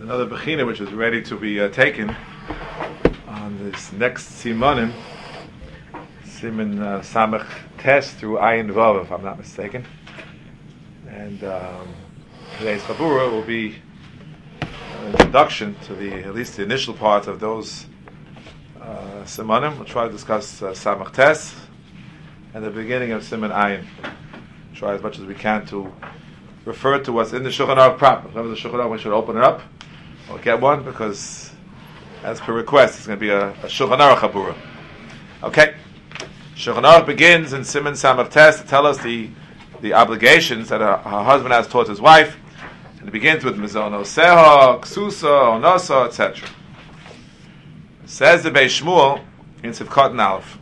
another Bechina which is ready to be taken on this next Simanim, Siman Samach Tes through Ayin Vav, if I'm not mistaken. And today's Chabura will be an introduction to at least the initial part of those Simanim. We'll try to discuss Samach Tes and the beginning of Siman Ayin. Try as much as we can to refer to what's in the Shulchan Aruch proper. Remember the Shulchan Aruch, we should open it up or get one, because as per request it's going to be a Shulchan Aruch Chabura. Okay, Shulchan Aruch begins in Siman Samach Tes to tell us the obligations that her husband has toward his wife, and it begins with Mizono Seha, Ksusa, Onosa, etc. Says the Beis Shmuel in Sivkot and Aleph,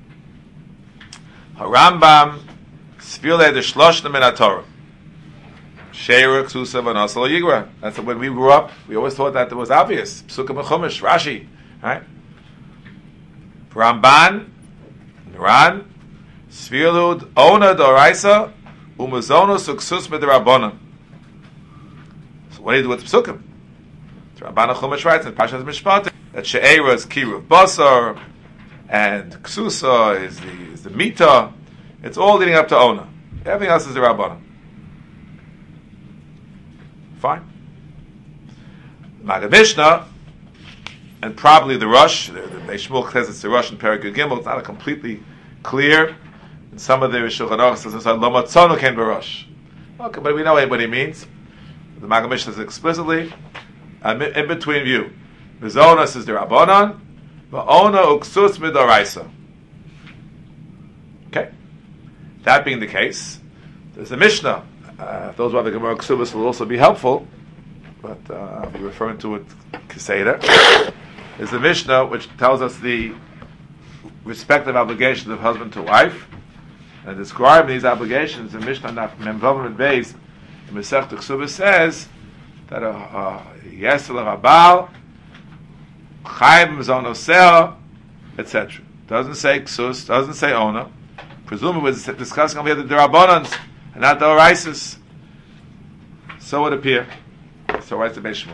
Harambam Sfile de Shloshna Min HaTorah Sheira Ksusa V'Onosa Lo Yigra. That's when we grew up. We always thought that it was obvious. Psukim and Chumash, Rashi, right? Ramban, Ran, Sfilud Ona Doraisa, Umazonus Uksus Midrabanan. So what do you do with the Psukim? The Ramban Chumash writes in Pashas Mishpat that She'era is Kiruv Basar, and Ksusa is the Mita. It's all leading up to Ona. Everything else is the Rabbanan. Fine. Maggid Mishnah, and probably the Rosh, the Beis Shmuel says it's the Rosh in Perek Yud Gimel. It's not a completely clear. In some of the Shulchan Aruch says it's Lo Matzonu Ken B'Rosh. Okay, but we know what he means. The Maggid Mishnah says explicitly, in between view. Mizonos is the Rabbanan, Va'ona Uksus Midoraisa. Okay. That being the case, there's a Mishnah. Those who have the Gemara Ksubas will also be helpful, but I'll be referring to it Keseder. There's a Mishnah which tells us the respective obligations of husband to wife, and describing these obligations in Mishnah Memvav and Beis in Masechta Ksubas says that Yesel Rabal Chayv Mizono Seha, etc. Doesn't say Ksus, doesn't say Ona. Presumably we're discussing over here the Rabbanans and not the Oraisis. So it appears. So writes the Beis Shmuel.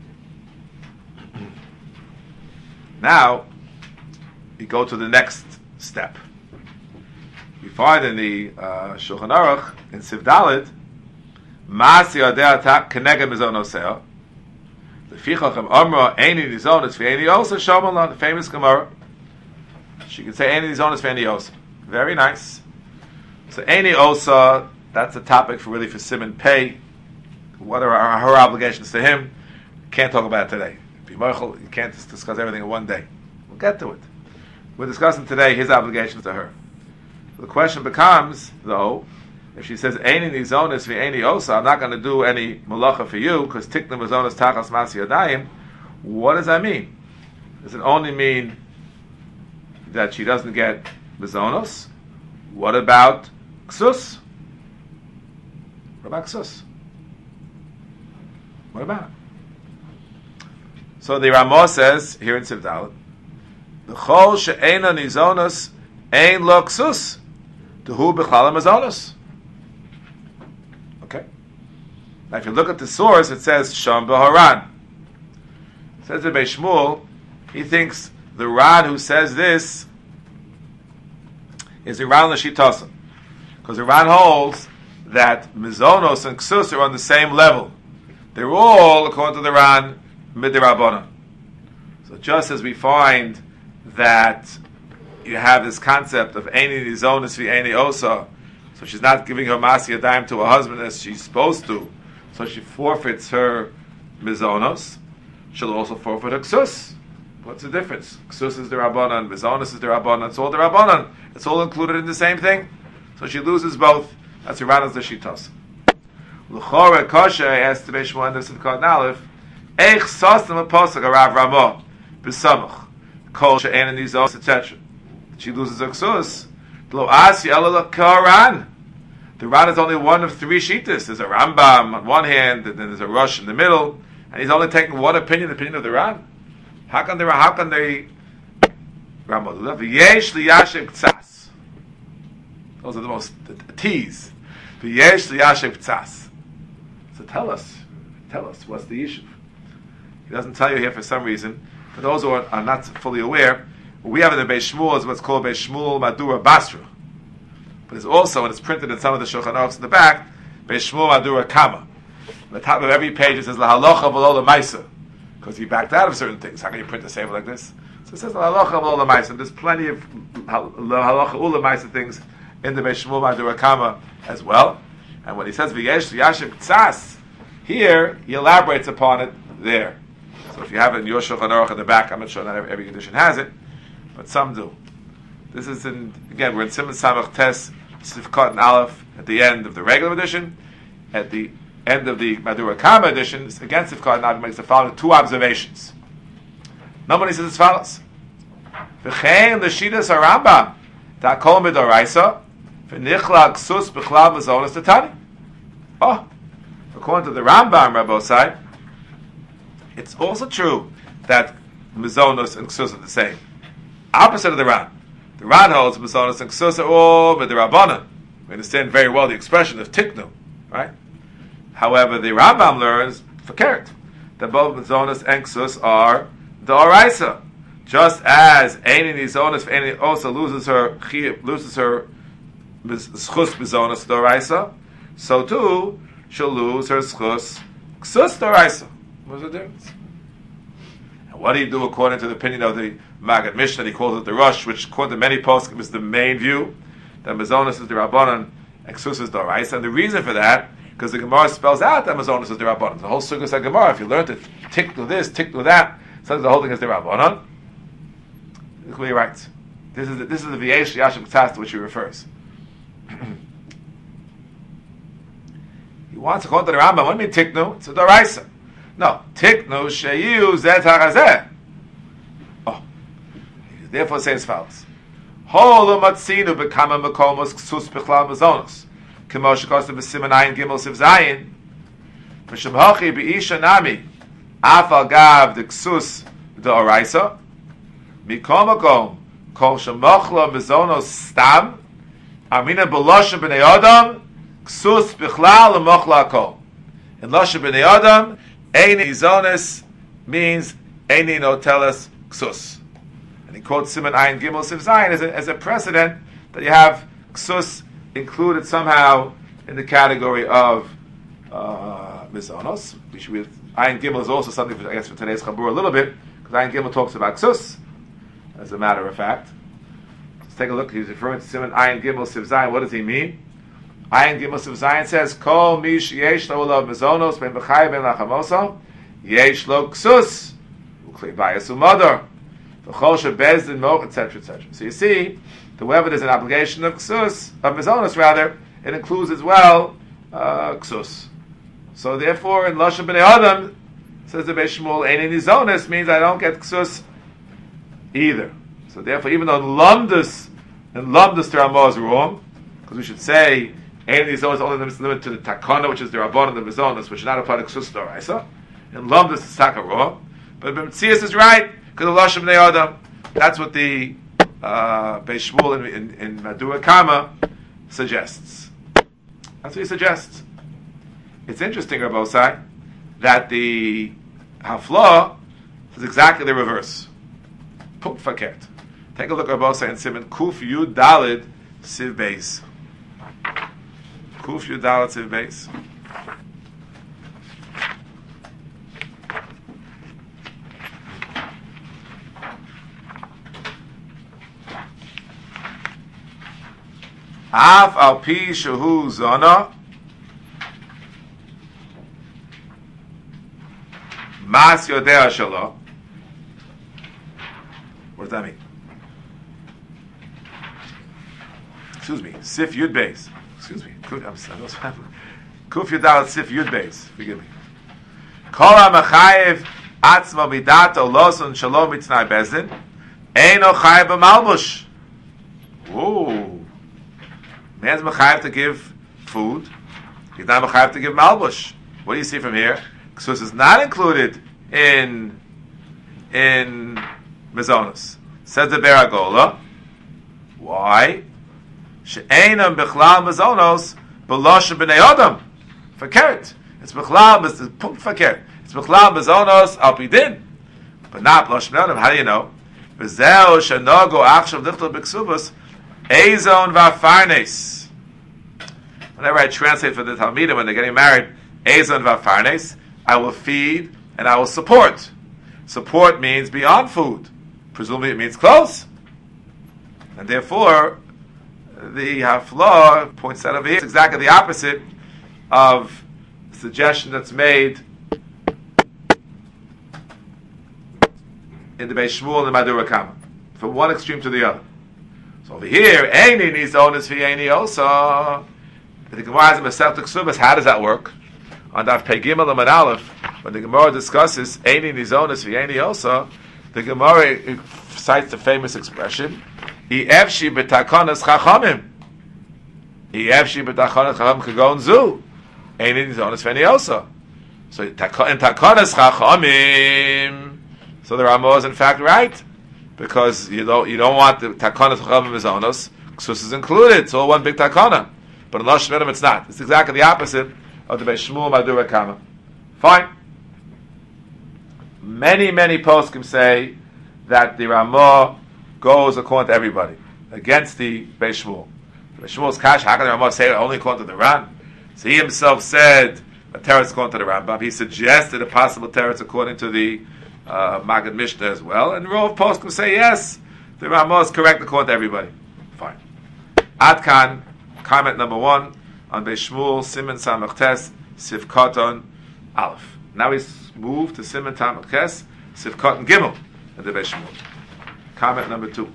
Now, we go to the next step. We find in the Shulchan Aruch, in Siv Dalet, Masi Adeh Atak Keneged Mizono Seha, the Fichachem Amra Eini Nizonis V'Eini Osa Shomalon, the famous Gemara. She can say Eini Nizonis V'Eini Osa. Very nice. So Eini Osa, that's a topic for Siman Pei. What are her obligations to him? Can't talk about it today. You can't just discuss everything in one day. We'll get to it. We're discussing today his obligations to her. The question becomes, though, if she says Eini Nizonis V'Eini Osa, I'm not going to do any malacha for you because Tikna Mizonis Tachas Masi Yadayim. What does that mean? Does it only mean that she doesn't get Mizonos? What about Ksus? What about Ksus? What about it? So the Ramah says here in Siv Dalet, the Chol she'ena nizonos ein lo Ksus, tehu b'chlal mizonos. Okay. Now, if you look at the source, it says Sham b'Haran. It says the Beis Shmuel, he thinks the Ran who says this is the Ran L'Shitasa, because the Ran holds that Mizonos and Ksus are on the same level. They're all, according to the Ran, Midirabbanan. So just as we find that you have this concept of Eini Nizonis V'Eini Osa, so she's not giving her Masi Yadayim to her husband as she's supposed to, so she forfeits her Mizonos, she'll also forfeit her Ksus. What's the difference? Ksus is the Rabbanan, Mizonos is the Rabbanan, it's all the Rabbanan. It's all included in the same thing. So she loses both. That's Iranas the Shitas. L'chora Kosha asked the Beis Shmuel in the Sivkot Aleph, Eich Sostam Apostle Rav Ramah B'Samach Kol She'en Nizos, etc. She loses her Ksus. Lo Asi Ela Karan. The Ran is only one of three Shitas. There's a Rambam on one hand, and then there's a Rosh in the middle, and he's only taking one opinion, the opinion of the Ran. How can they Ramah do that? V'yesh liyashem k'tzas. Those are the most teas. V'yesh liyashem k'tzas. So tell us, what's the issue? He doesn't tell you here for some reason. For those who are not fully aware, what we have in the Beis Shmuel is what's called Beis Shmuel Madura Basra. But it's also, and it's printed in some of the Shulchan Aruchs in the back, Beis Shmuel Madura Kama. On the top of every page it says La Halacha V'lo L'Maisa, because he backed out of certain things. How can you print a sefer like this? So it says La Halacha V'lo L'Maisa. There's plenty of La Halacha U'L'Maisa things in the Beis Shmuel Madura Kama as well. And when he says V'yesh Yashiv Tzas, here he elaborates upon it there. So if you have it in your Shulchan Aruch in the back, I'm not sure not every edition has it, but some do. This is again, we're in Siman Samach Tes, Sifkat and Aleph, at the end of the regular edition. At the end of the Madura Kama edition, again Sifkat and Aleph makes the following two observations. Number one, he says as follows: V'chein l'shidas harambam ta'kol midoraisa v'nichla ksus b'chlav mazonos tetani. Oh, according to the Rambam, Rabbosai, it's also true that mazonos and ksus are the same. Opposite of the Ran. The Ran holds mazonos and ksus are all b'derabbanan. We understand very well the expression of tiknu, right? However, the Rambam learns for keret that both mazonos and ksus are d'oraisa. Just as Eini Nizonos Eini also loses her schus mazonos d'oraisa, so too she'll lose her schus ksus d'oraisa. What's the difference? And what do you do according to the opinion of the Maggid Mishnah? He calls it the Rush, which according to many poskim is the main view, that mazonos is the Rabbanan and ksus is d'oraisa. And the reason for that, because the Gemara spells out that mazonos is the Rabbanan. The whole sukkah of Gemara, if you learned it, tick to this, tick to that, sometimes the whole thing is the Rabbanan. You're right. This is the V'yesh Yashiv Tzas to which he refers. He wants to go to the Rambam. What do you mean tiknu? It's a d'oraisa. No, tiknu sheyu zet harazeh. Oh, he therefore says as follows: Holo matzinu bekama makomos ksus b'chlal mazonos, kemo shekosim b'siman ayin gimel siv zayin, v'shem hachi b'isha nami afal gav the ksus d'oraisa. Mikomakom kol shemochla mazonos stam amina b'loshem b'nei adam ksus b'chlal l'mochla kol. In loshem b'nei adam, eini izonis means eini noteles ksus. And he quotes Siman Ayin Gimel Siv Zayin as a precedent that you have ksus included somehow in the category of mizonos. Ayin Gimel is also something, I guess, for today's Chabur a little bit, because Ayin Gimel talks about ksus. As a matter of fact, let's take a look. He's referring to Siman Ayin Gimel Siv Zayin. What does he mean? Ayin Gimel Siv Zayin says, "Kol mish yesh lo olav mezonos ben b'chay ben lachamoso yesh lo ksus u'klei bayis u'modor v'chol shebezdin moch etc. etc." So you see, that wherever there's an obligation of ksus, of mezonos rather, it includes as well ksus. So therefore, in loshem b'nei adam, says the Beis Shmuel, eini nizonos means I don't get ksus either. So therefore, even though Lumdus Ramah is wrong, because we should say any of these is only limited to the Takana, which is the Rabban and the Mizonos, which is not applied to Ksus D'oraisa, and Lumdus is Taka wrong. But B'Metzias is right, because of Lashem Bnei Adam. That's what the Beis Shmuel in Madura Kama suggests. That's what he suggests. It's interesting, Rabbosai, that the Hafla is exactly the reverse. Puk fakert. Take a look at Rabbosai and Siman Kuf Yud Dalid Siv Beis. Kuf Yud Dalid Siv Beis. Af al pi shehu zona mas yodea shalo. What does that mean? Excuse me. Sif Yud Beis. Excuse me. Kuf Yud Daled Sif Yud Beis. Forgive me. Kol HaMachayev Atzma Midato Loson Shalom Mitznai Bezdin Eino Chayev B'Malbush. Ooh. Man's Machayev to give food. He's not Machayev to give Malbush. What do you see from here? Ksus is not included in Mizonos. Says the Beragola. Why? She'enam b'chlal Mizonos b'loshem b'nei Adam. For keret. It's Bechlal, it's Punkt Fakir. It's Bechlal Bezonos Al Pidin. But not Blosh Meonim. How do you know? V'zeo Shenogo Achshav Dichtel B'Ksubos Ezon V'Farnes. Whenever I translate for the Talmidim when they're getting married, Ezon V'Farnes, I will feed and I will support. Support means beyond food. Presumably it means clothes. And therefore, the Haflah points out over here, it's exactly the opposite of the suggestion that's made in the Beis Shmuel and the Madura Kama, from one extreme to the other. So over here, Eini needs onus for Eini also. The Gemara has a Masechet Ksubas. How does that work? On Daf Pei Gimel and Aleph, when the Gemara discusses Eini needs onus for Eini also, the Gemara cites the famous expression, Efshi b'takonas chachamim. Efshi b'takonas chachamim kagon zu. Eini needs onus for Eini also. So in takonas chachamim. So the Ramah is in fact right, because you don't want the takana chachamim mizonos. Ksus is included. It's all one big takana. But in Losh Shmedim it's not. It's exactly the opposite of the Beis Shmuel Madura Kama. Fine. Many poskim say that the Ramah goes according to everybody, against the Beis Shmuel. The Beis Shmuel's kash. How can the Ramah say it only according to the Ran? So he himself said a teretz according to the Rambam. He suggested a possible teretz according to the Maggid Mishnah as well, and the role of poskim say yes, the Ramah is correct according to everybody. Fine. Adkan, comment number 1 on Beis Shmuel, Siman Samach Tes, Sif Koton Aleph. Now he's moved to Siman Samach Tes, Sif Koton Gimel in the Beis Shmuel. Comment number 2.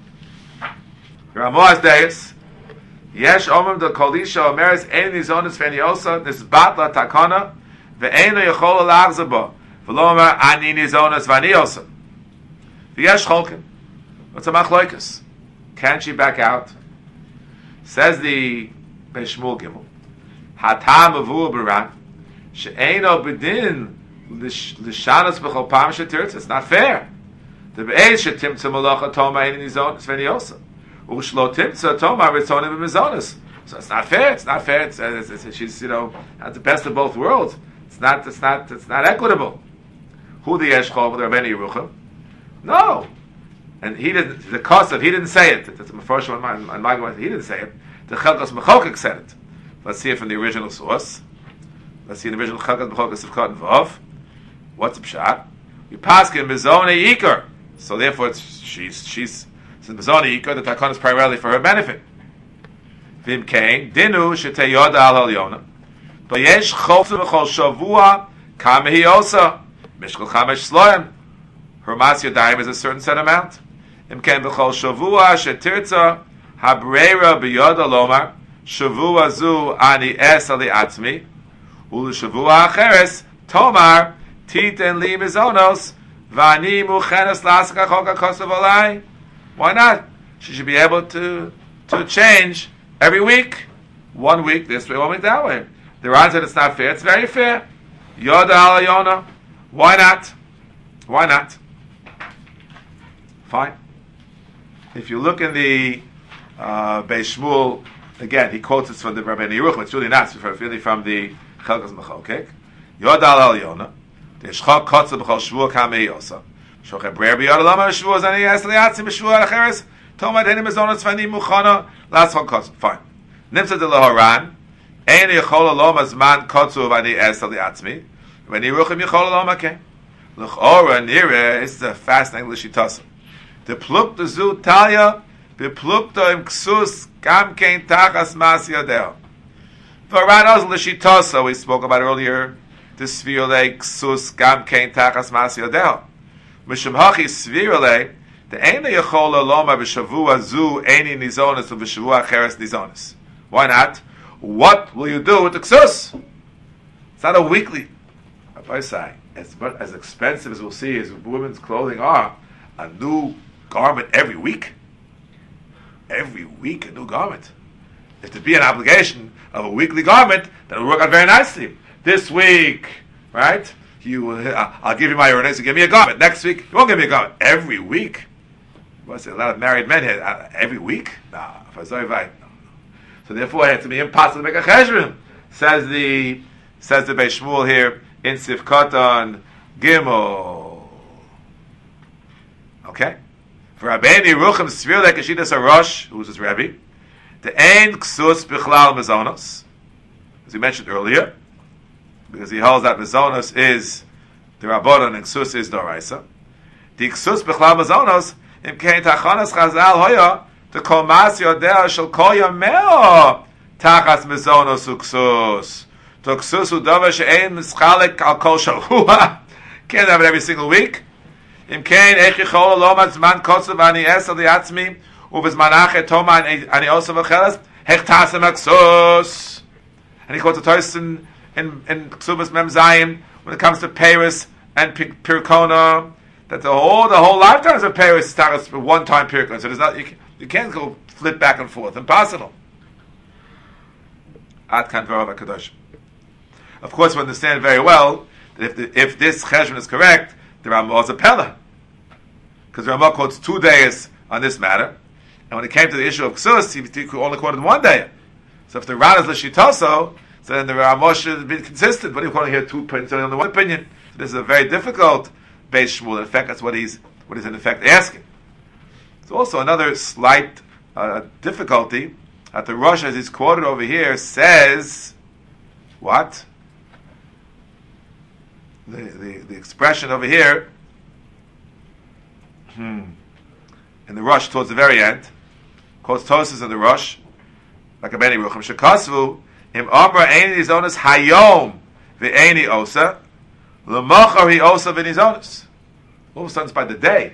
Ramah's Deis, Yesh Omim the Kolisha Omeres Ein Nizonis Veni Osa Nisbatla Takana Ve'eino Yechol Lachzaba V'lomer Ani Nizonis Vani Osa V'yesh Cholkin. What's a machloikus? Can she back out? Says the Beis Shmuel Gimel, Hatam Avu Baran She'eino B'din L'shanos B'chol Pam Shetirtz. It's not fair. The Be'ez Shetimtza Malacha Toma Ein Nizonis Vani Osa Ushlo Timtza Toma Ritzonim B'mizonis. So it's not fair. It's not fair. She's at the best of both worlds. It's not equitable. Who the Yeshchol with Rabbeinu Yerucham? No. And he didn't. The cost of he didn't say it. That's the first one. On my he didn't say it. The Chelkas Mechokek said it. Let's see it from the original source. Let's see the original Chelkas Mechokek of Cotton Vav. What's the pshat? We pass him Mizone Iker. So therefore, she's since Mizone Iker, the takon is primarily for her benefit. Vim Kain Dinu Shetei Yoda Al Yona. But Yesh Chofzu V'Chol Shavua Kamehi Osa Mishkol Chamesh Sloim. Her Masya Daim is a certain set amount. Imken B'Chol Shavua Shetirtza Habreira B'Yoda Lomar Shavua Zu Ani Es Ali Atzmi Ulu Shavua Acheres Tomar Titen Li Mizonos Vani Muchenes Lasaka Choka Kosav Olai. Why not? She should be able to change every week. 1 week this way, 1 week that way. The Ran said it's not fair. It's very fair. Yoda Ala Yona. Why not? Why not? Fine. If you look in the Beis Shmuel, again, he quotes it from the Rabbeinu Yerucham. It's really not. It's really from the Chelkas Mechokek. Yoda Al Yona. The Shchak Kotza B'Chol Shvuah Kamei Yosa. Shochem Brer B'Yoda Lama Shvuah Zani Yas Liatzim Shvuah Acheres. Tomad Henim Ezonos Vani Muchana Latzchol Kotza. Fine. Nimsa De Lahoran. Ein Yechol Alom Azman Kotzu Vani Es Liatzmi. When Yerucham Yechol Alom Aken. L'chora Nire. This is a fast English Yitasa. The pluk the zu talya, the pluk the im ksus gam kein tachas mas yadel. Varanos l'shitasa we spoke about earlier. The svirle ksus gam kein tachas mas yadel. Mishum hachi svirle the eina yachol loma b'shavua zu eini nizonis and b'shavua acheres nizonis. Why not? What will you do with the ksus? It's not a weekly. Rabbi say as expensive as we'll see as women's clothing are, a new garment every week. Every week a new garment. If there be an obligation of a weekly garment, that will work out very nicely. This week, right? I'll give you my earnings, you give me a garment. Next week, you won't give me a garment. Every week? What's it? A lot of married men here. Every week? So therefore, it has to be impossible to make a cheshbon. Says says the Beis Shmuel here in Sivkatan Gimel. Okay? For Rabbeinu Yerucham Svir Lekashidas Arosh, who's his Rebbe, the Ein Ksus Bichlal Mezonos, as we mentioned earlier, because he holds that Mezonos is the Rabbanon and Ksus is Doraisa. The Ksus Bichlal Mezonos, Im Kein Tachanas Chazal Hoya, the Kol Mas Yodea Shel Kol Yameo Tachas Mezonos Uksus. To Ksus Udava She'ein Mischalek Al Kol Shavua. Can't have it every single week. Im Kein Eich Yichol Lomad Zman Kotzav Ani Esel Liatzmi Ubezman Achet Toma Ani Osav Acheles Hech Tasem Aksus. And he quotes a Toyson in Ksubas Mem Zayim when it comes to Paris and Pirkona, that the whole lifetimes of Paris starts for one time Pirkona. So there's not, you can't go flip back and forth. Impossible. Ad Kan Dvarav HaKadosh. Of course, we understand very well that if this cheshbon is correct, the Ramah is a Pella. Because the Ramah quotes 2 days on this matter. And when it came to the issue of Ksus, he only quoted 1 day. So if the Ran is L'shitoso, so then the Ramah should be consistent. But he's quoting here 2 opinions, only 1 opinion. So this is a very difficult Beis Shmuel. In fact, that's what he's in effect asking. There's also another slight difficulty that the Rosh, as he's quoted over here, says what? The expression over here in the Rosh towards the very end quotes Tosas in the Rosh like a Beni Rucham Shekasvu Im Amra Eini Nizonis Hayom Ve'Eini Osa L'Mochar Hi Osa V'Nizonis. All of a sudden it's by the day.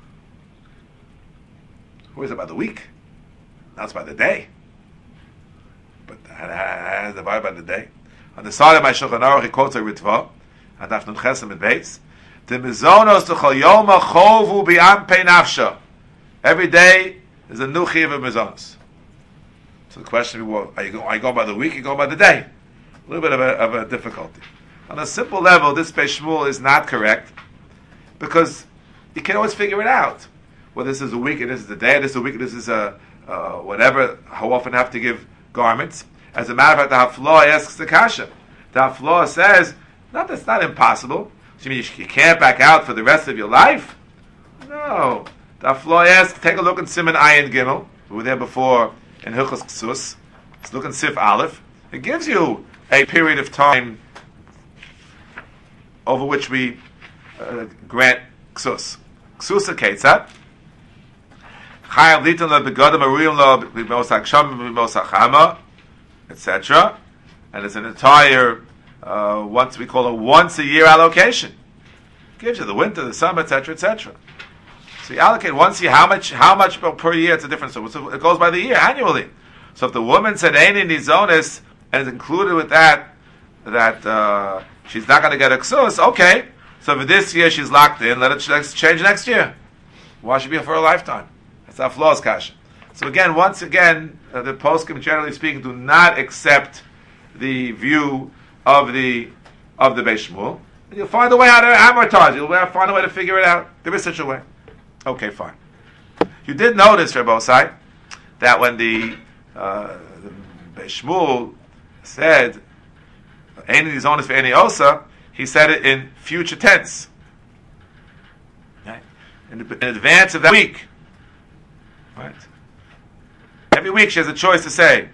Who is it by the week? Now it's by the day. But how is it by the day? On the side of my Shulchan Aruch he quotes a Ritva and Daf Nun Chesem and Beis. The Mizonos T'chol Yoma Chovu B'Ampei Nafsha. Every day is a new Chiv of Mizonos. So the question is, well, are you going by the week? Are you going by the day? A little bit of a difficulty. On a simple level, this Beis Shmuel is not correct because you can always figure it out. Well, this is a week and this is a day. This is a week and this is a whatever. How often have to give garments? As a matter of fact, the Haflah asks the Kasha. The Haflah says, that's not impossible. So you mean you can't back out for the rest of your life? No. The Haflah asks, take a look in Siman Ayin Gimel. We were there before in Hilchos Ksus. Let's look in Sif Aleph. It gives you a period of time over which we grant Ksus. Ksus Ketzat. Chayav litan la begadim aruyim la b'mos haksham b'mos hachama, etc. And it's an entire we call a once a year allocation. Gives you the winter, the summer, etc., etc. So you allocate once a year. How much per year? It's a different. So it goes by the year annually. So if the woman said Eini Nizonis and is included with that she's not going to get a ksus, okay. So for this year she's locked in. Let it change next year. Why should it be for a lifetime? That's our flaws, kasha. So again, once again, the poskim, generally speaking, do not accept the view of the Beis Shmuel. And you'll find a way how to amortize. You'll find a way to figure it out. There is such a way. Okay, fine. You did notice, Rebbe Osai, that when the Beis Shmuel said "Eini Nizonis ve'eini osa," he said it in future tense, right? In advance of that week. Right? Every week she has a choice to say,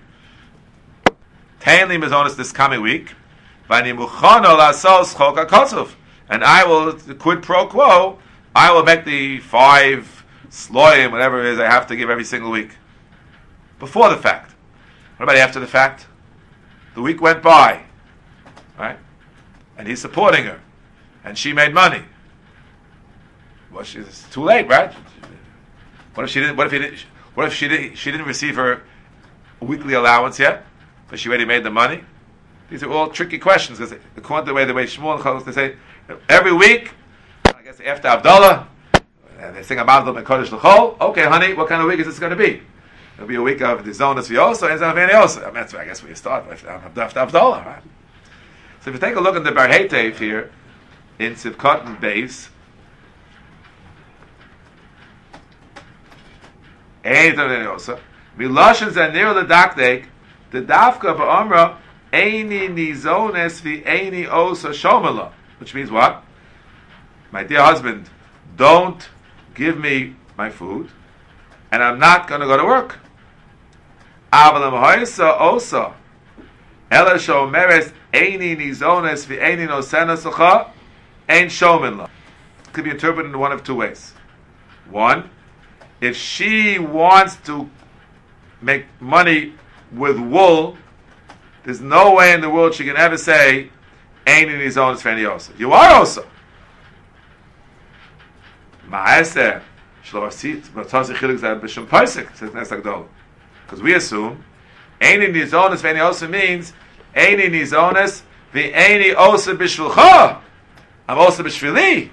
"Tainli Mizonis this coming week, v'ani muchano la'asos chok hakosuf," and I will quid pro quo. I will make the 5 sloyim, whatever it is, I have to give every single week. Before the fact. What about after the fact? The week went by, right? And he's supporting her, and she made money. Well, it's too late, right? What if she didn't? What if she didn't receive her weekly allowance yet, but she already made the money? These are all tricky questions because according to the way Shmuel and Chol, they say every week. I guess after Abdullah, they sing about them in Kodesh L'chol. Okay, honey, what kind of week is this going to be? It'll be a week of the Zonas V'yosa and Zan V'yosa. That's where I guess where you start with after Abdullah, right? So if you take a look at the Bar Heitev here in Sivkot and Beis, Ein Zan V'yosa, Miloshin Zanir L'Dakdek, the Dafka Ba'omra Eini nizones v'eini osa shomela. Which means what? My dear husband, don't give me my food, and I'm not going to go to work. Avalam hoisa osa. Ela shomeres eini nizones v'eini nosenas lecha ein shomela. Could be interpreted in one of two ways. One, if she wants to make money with wool, there's no way in the world she can ever say, "Ain't in his own Sveni Osa." You are also. Ma'aser shloasit b'tzazi chilik zeh b'shem paisik says Nes Agdol, because we assume "Ain't in his own Sveni Osa" means "Ain't in his own v'eini osa b'shvilcha." I'm also b'shvili.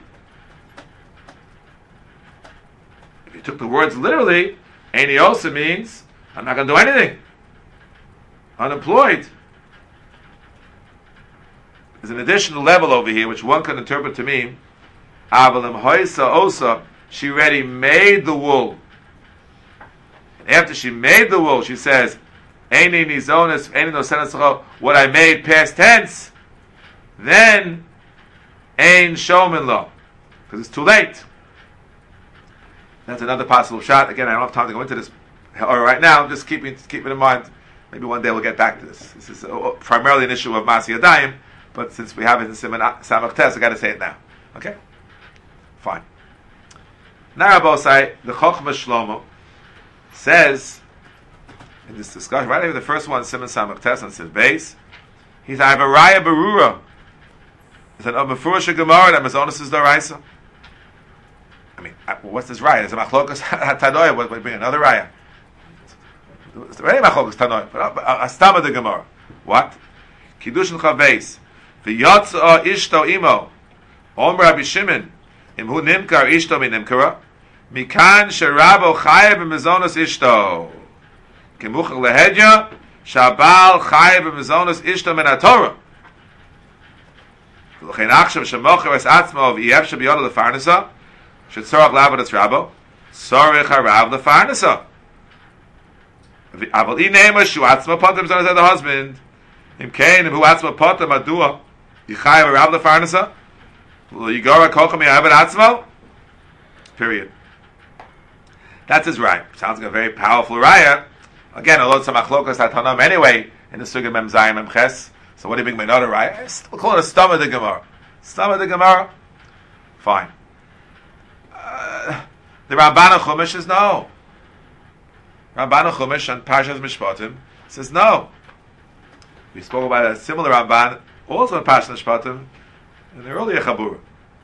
If you took the words literally, "Eini osa" means I'm not going to do anything. Unemployed. There's an additional level over here which one can interpret to mean Avalim Hoisa Osa, she already made the wool. And after she made the wool, she says, Eini nizonis, eini nosenas, what I made past tense, then Ein Shomin Lo. Because it's too late. That's another possible shot. Again, I don't have time to go into this right now. Just keep it in mind. Maybe one day we'll get back to this. This is primarily an issue of Masi Yadayim, but since we have it in Siman Samach Tes, I got to say it now. Okay? Fine. Now, Rabosai, the Chochmah Shlomo says in this discussion, right after the first one, Siman Samach Tes on Siv Beis, he says, I have a Raya Berura. It's an Mefurish Gemara that Mazonis is Doraisa. I mean, what's this Raya? It's a Machlokas Tanoia. What bring another Raya? It's already Machlokas Tanoia, but Astama the Gemara. What? Kiddushin Chaveis. V'yotza ishto imo. Om Rabbi Shimon. Imhu nimkar ishto mi nimkara. Mikan sherabo chayev b'mezonos ishto. Kimuchach lehedya. Shabal chayev b'mezonos ishto min haTorah. V'lochein achshav shemocher es atzmo v'yev shebiyodo lefarnasa. Shetzorach lavadas rabo. Sorich harav lefarnasa. Aval inema shu atzmo potem zonos the husband. Im kain who atzmo potem adua. Yichayev harav lefarnasa. Yigora kocham yahav atzmo. Period. That's his right. Sounds like a very powerful raya. Again, although it's a machlokas hatanam anyway in the sugya mem zayim mem ches. So what do you mean by another raya? We'll call it a stomach the Gemara. Stomach the Gemara. Fine. The Ramban Chumash says no. Ramban Chumash on Parshas Mishpatim says no. We spoke about a similar Ramban also in Parshas Mishpatim in the earlier Chabura.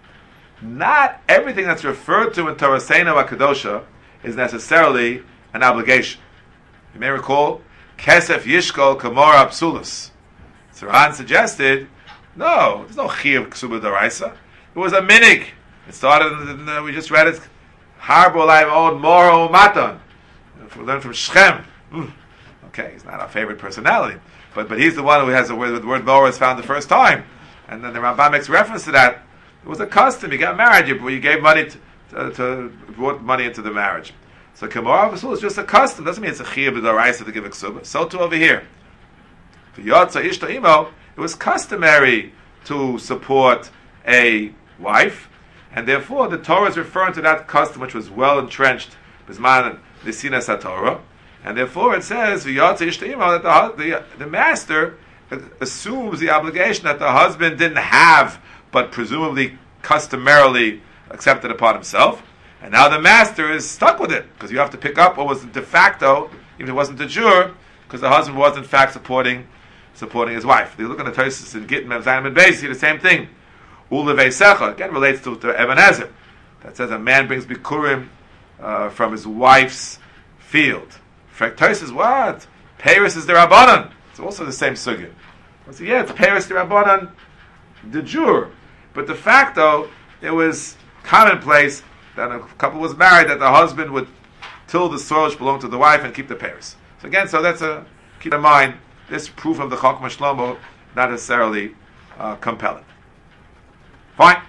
Not everything that's referred to in Torah Seina Kadosha is necessarily an obligation. You may recall Kesef Yishkol Kamora Psulus. Saran suggested, no, there's no Chiyuv Ksuba D'Oraisa. It was a minig. It started, we just read it, Harbo Laim Od Moro Matan. We learned from Shechem. Okay, he's not our favorite personality. But he's the one who has the word Moro is found the first time. And then the Rambam makes reference to that. It was a custom. You got married, you gave money to brought money into the marriage. So Kamara Vasul is just a custom. Doesn't mean it's a Chiyuv D'Oraisa to give a Ksuba. So too over here. For Yotza Ishto Imo, it was customary to support a wife, and therefore the Torah is referring to that custom which was well entrenched Bisman Nisina Satorah, and therefore it says V'yotza Ishto Imo that the master assumes the obligation that the husband didn't have, but presumably customarily accepted upon himself, and now the master is stuck with it because you have to pick up what was de facto, even if it wasn't de jure, because the husband was in fact supporting his wife. They look at the Tosfos in Gittin Mem Zayin Mem Beis, see the same thing. Ulevei Secha again relates to Ebenezer that says a man brings bikurim from his wife's field. Tosfos what? Paris is the Rabbanan. It's also the same sugya. So yeah, it's Paris the Rabbanan de jure, but de facto it was commonplace that a couple was married that the husband would till the soil which belonged to the wife and keep the Paris. So again, keep in mind this proof of the Chochmah Shlomo not necessarily compelling. Fine.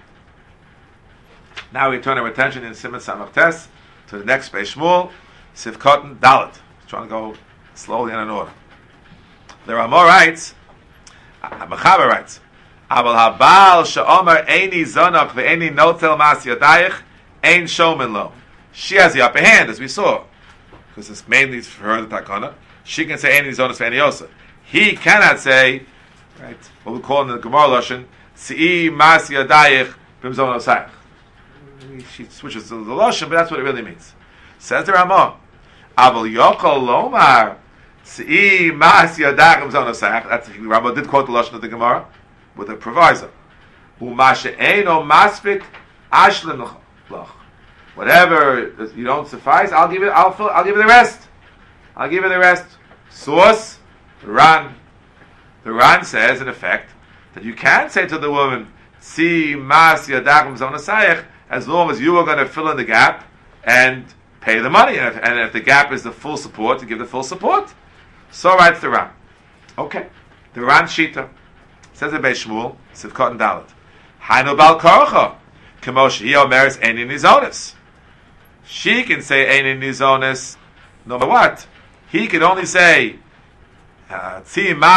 Now we turn our attention in Siman Samach Tes to the next Beis Shmuel, Sivkotan Dalet. Trying to go slowly and in order. The Ramah writes Mechaber writes, Aval habal she'omer eini zonach ve'eini notel mas yadayich ein shomen lo. She has the upper hand, as we saw, because it's mainly for her the takana. She can say eini zonach ve'eini yosa. He cannot say, right, what we call in the Gemara Lashon, Si'i mas yadayich b'mzon osayich. She switches to the Lashon, but that's what it really means. Says the Ramah, Aval yokol lomar Si'i mas yadayich b'mzon osayich. That's the Ramah did quote the Lashon of the Gemara with a proviso. U'mashe eino maspik ashlim lach. Whatever you don't suffice, I'll give it. I'll give you the rest. I'll give you the rest. Source. The Ran says, in effect, that you can say to the woman, "Si mas yadachim zonasayich," as long as you are going to fill in the gap and pay the money, and if the gap is the full support, to give the full support. So writes the Ran. Okay, the Ran Shita says in Beis Shmuel, Sivkot and Dalet, Hainu bal korcha, k'mosh hi omeres eini nizonis. She can say eini nizonis, no matter what. He can only say if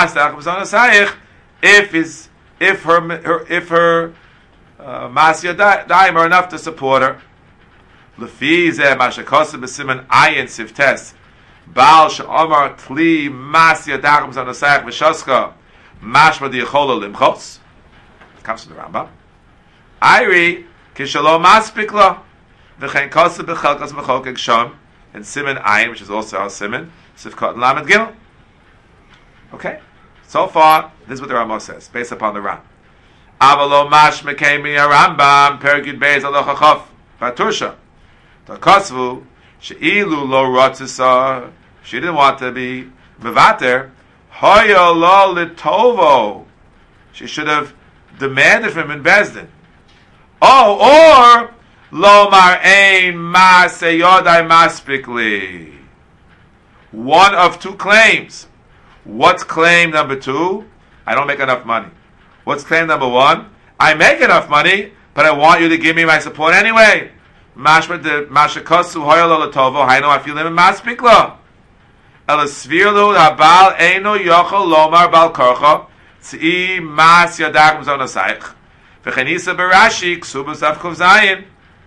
her masya daim are enough to support her. Lefize mashakosa b'siman ayin siftes bal she'omar tli masya daim zonasayich v'shoska mashma diyachola limchos. It comes from the Rambam. Ayri kishalom maspikla v'chein kosa b'chelkas mechokek shom and siman ayin, which is also our siman sifkot lamed gimel. Okay, so far this is what the Rambam says, based upon the Ram. Avalo mash mekemi a Rambam pergid beis alocha chof batursha. Takosvu sheilu lo rotzisa. She didn't want to be mevater. Hoyo lo litovo. She should have demanded from him in Bezdin. Oh, or lo mar ein mas yodai maspikli. One of two claims. What's claim number two? I don't make enough money. What's claim number one? I make enough money, but I want you to give me my support anyway. Mashma de mashakasu hoyalo latovo. I know I feel him in maspikla. Elasvirlu habal eino yochel lomar bal korcha tz'i mas yadachim zonasayich v'chenisa berashi ksubas avkov zayin.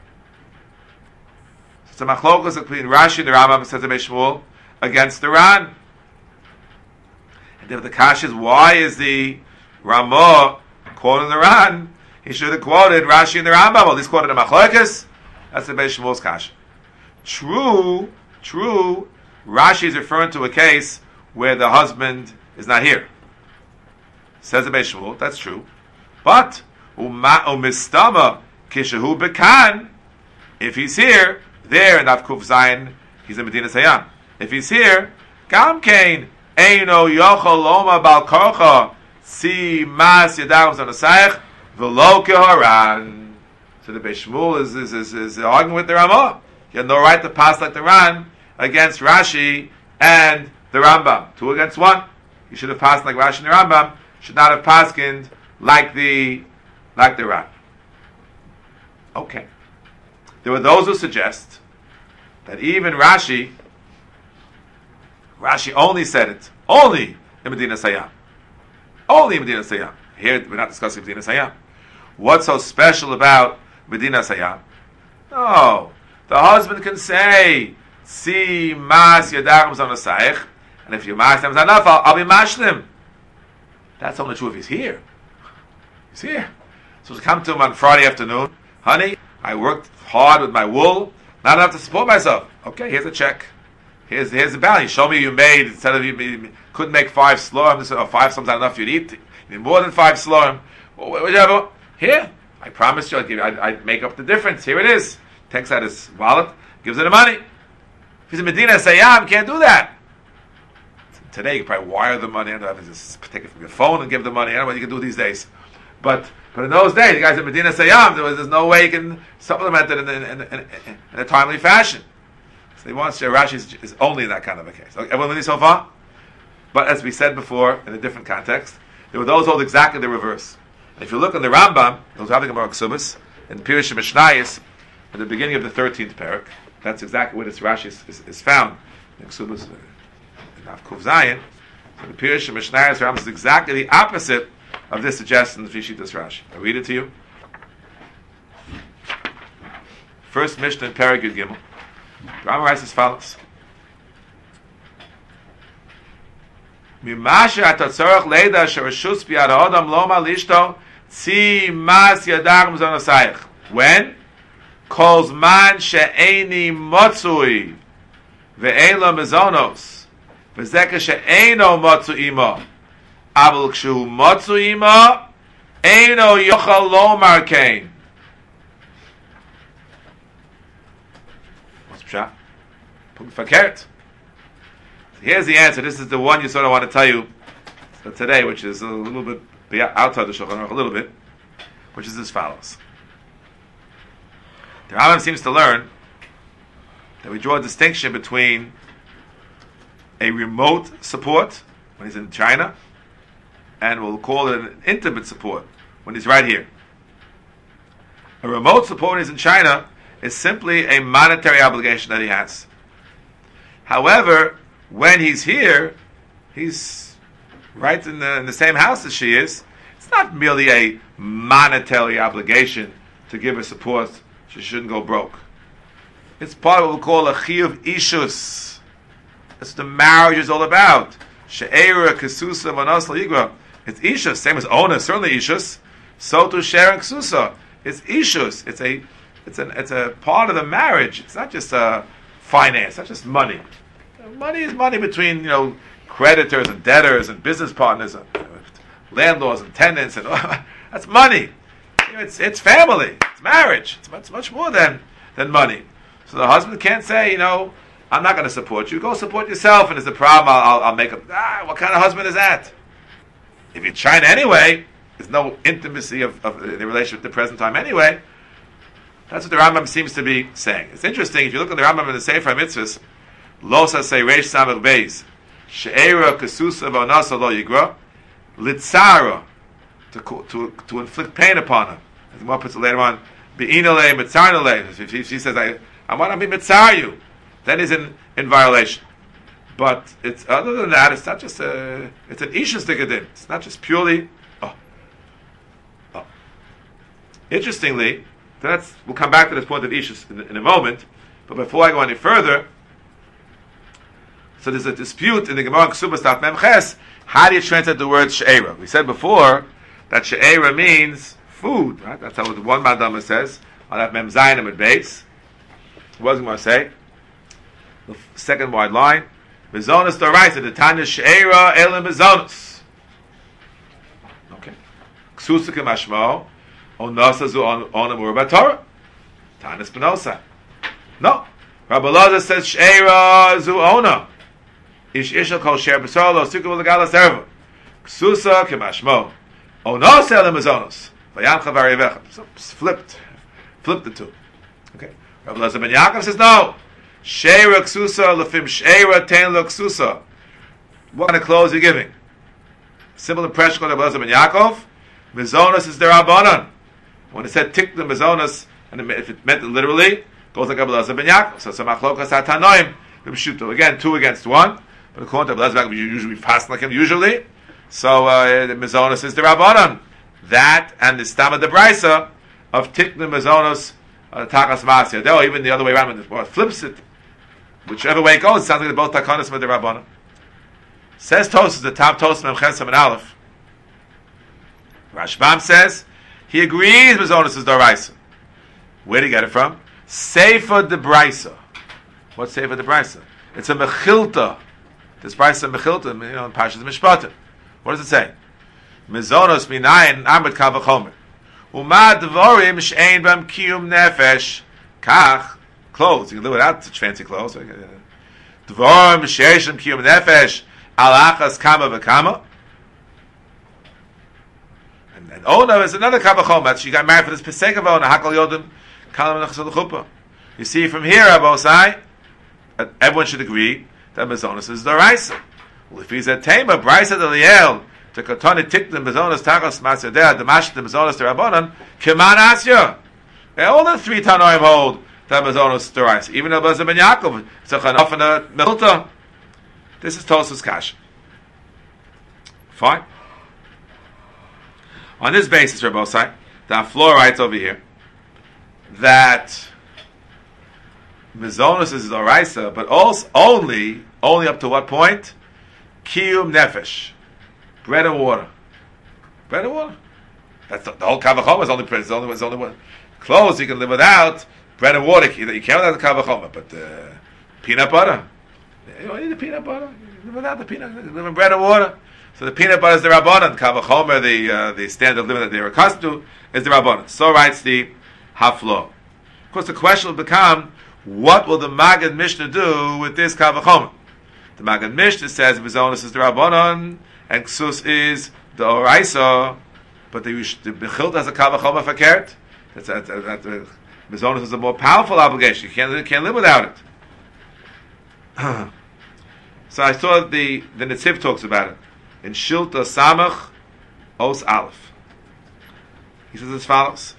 It's a machlokas between Rashi and the Rambam, says the Beis Shmuel, against the Ran. And if the kasha is, why is the Ramah quoting the Ran? He should have quoted Rashi and the Rambam. Well, he's quoted the Machlokas. That's the Beis Shmuel's kasha. True. Rashi is referring to a case where the husband is not here. Says the Beis Shmuel. That's true. But umistama kishahu bekan. If he's here, there in Avkuf Zayin, he's in Medina Sayam. If he's here, Gam Kain. Eino yochol loma bal korcha si mas yadam zonasayich v'lo keharan. So the Beis Shmuel is arguing with the Ramah. He had no right to pass like the Ran against Rashi and the Rambam. 2 against 1. He should have passed like Rashi and the Rambam. Should not have paskined like the Ran. Okay. There were those who suggest that even Rashi only said it. Only in Medina Sayam. Only in Medina Sayam. Here we're not discussing Medina Sayam. What's so special about Medina Sayam? No. The husband can say, Si mas yadachim zonasayich, and if you mas them enough, I'll be mashlim. That's only true if he's here. He's here. So to come to him on Friday afternoon, honey, I worked hard with my wool, not enough to support myself. Okay, here's a check. Here's the balance. Show me you made, instead of you couldn't make 5 slorim, or 5 sometimes not enough, you'd eat. You need more than 5 slorim. Whatever. Here, I promised you I'd make up the difference. Here it is. Takes out his wallet, gives her the money. If he's in Medina Sayam, can't do that. Today you can probably wire the money, and just take it from your phone and give the money. I don't know what you can do these days. But in those days, the guys in Medina Sayam, there's no way you can supplement it in a timely fashion. So he wants Rashi is only in that kind of a case. Okay, everyone with me so far? But as we said before, in a different context, there were those who hold exactly the reverse. And if you look in the Rambam, those having Gemara Ksubas, in Pirush Mishnayis, at the beginning of the 13th parak, that's exactly where this Rashi is found. In Ksubas, in Avkuf Zayin, But the Pirush and Mishnayos Rambam is exactly the opposite of this suggestion of Yishitas Rashi. I'll read it to you. First Mishnah in Perek Yud Gimel. Rambam writes as follows: Mimasha atatzorach leida shereshus biad ha'adam lo malishto tzi mas yadar mizonasayich. When? Kol zman she'eni motzui ve'ein lo mizonos v'zeka she'eno motzu imo aval kshu motzu imo eno yochal lomar kein. What's pshat? Fakert. Here's the answer. This is the one you sort of want to tell you today, which is a little bit outside the Shulchan Aruch, a little bit, which is as follows. The Rambam seems to learn that we draw a distinction between a remote support when he's in China, and we'll call it an intimate support when he's right here. A remote support when he's in China is simply a monetary obligation that he has. However, when he's here, he's right in the same house as she is. It's not merely a monetary obligation to give her support. She shouldn't go broke. It's part of what we call a chiyuv ishus. That's what the marriage is all about. She'era kesusa manas ligra. It's ishus, same as onus, certainly ishus. So to share and kesusa, it's ishus. It's a part of the marriage. It's not just finance. It's not just money. Money is money between creditors and debtors and business partners and landlords and tenants and that's money. It's family. It's marriage. It's much more than money. So the husband can't say I'm not going to support you. Go support yourself. And if there's a problem, I'll make up. What kind of husband is that? If you're China anyway, there's no intimacy of the relationship at the present time anyway. That's what the Rambam seems to be saying. It's interesting if you look at the Rambam in the Sefer HaMitzvos. Losa say reish samach beis she'era kesusa v'anasa lo yigra litzara to inflict pain upon her. As the Gemara puts it later on, be'inale mitzarnale. If she says I want to be mitzar you, then he's in violation. But it's other than that, it's not just it's an ishus dikadin. It's not just purely. Interestingly, we'll come back to this point of ishus in a moment. But before I go any further. So there's a dispute in the Gemara Ksubas Daf Mem Ches. How do you translate the word she'era? We said before that she'era means food, right? That's how the one Madama says on that Mem Zayin Amud Beis. What was I going to say? The second wide line. Mizonos Doraisa, the Tanya she'era elim mizonos. Okay. Ksusa k'mashmo onasa zu onamur b'Torah. Tanya Spinoza. No. Rabbi Elazar says she'era zu ona. Ish ishal kol sher b'solo sukkah v'legala serva ksusa k'mashmo onos elim mizonos v'yamcha v'arivecha. So flipped the two. Okay. Rabbi Elazar ben Yaakov says no. Sheira ksusa lefim sheira ten lo ksusa. What kind of clothes are you giving? Simple impression called Rabbi Elazar ben Yaakov. Mizonos is derabanan. When it said tik the mizonos, and if it meant it literally, it goes like Rabbi Elazar ben Yaakov. So machlokas hatanoim b'mshuto. Again, 2 against 1. But according to Rabbi Elazar, we usually fast like him usually. So the mizonos is the rabbanon. That and the stama de brisa of tikna mizonos takas masya. Though even the other way around, when it flips it, whichever way it goes, it sounds like they're both takanas with the rabbanon. Says Tosas, the top Tosas Mem Chesam and Aleph. Rashbam says he agrees mizonos is doraisa. Where did he get it from? Sefer de brisa. What's sefer de brisa? It's a mechilta. This brisa mechilta, in Parshas Mishpatim. What does it say? Mizonos minayin amad kal v'chomer. Uma dvorim she'ein bam kiyum nefesh. Kach, clothes. You can live without such fancy clothes. Dvorim she'ein bam kiyum nefesh. Alachas kama v'kama. And Ona is another kal v'chomer. She got married for this pesek of Ona. Hakol yodim kalam nechsel chuppah. You see from here, Abosai, everyone should agree that mizonos is doraisa. Well, if he's a tema, brisa de liel, to katoni tikdim mizonos tachos masedeh, demash the mizonos derabanan, keman asya. All the 3 tanoim hold that mizonos doraisa. Even Rabbi Elazar ben Yaakov, it's a chanof and a milta. This is Tosas Kasha. Fine. On this basis, Rabbi Osai, the Aflor writes over here that Mizonos is Oraisa, but also only up to what point? Kiyum Nefesh. Bread and water. Bread and water. That's the whole Kavachoma is only bread. It's only one. Clothes you can live without. Bread and water you can't without the Kavachoma, but peanut butter. You don't need the peanut butter. You live without the peanut. You live in bread and water. So the peanut butter is the Rabbanan. Kavachomer, the standard of living that they're accustomed to, is the Rabbanan. So writes the Haflo. Of course, the question will become, what will the Maggid Mishnah do with this Kavachomer? The Maggid Mishnah says Mizonos is the Rabbanan and Ksus is the Oraisa, but the Bechilt has a Kavachomer verkehrt. Mizonos is a more powerful obligation. You can't live without it. So I saw the Netziv talks about it in Shilta Samach Os Aleph. He says as follows.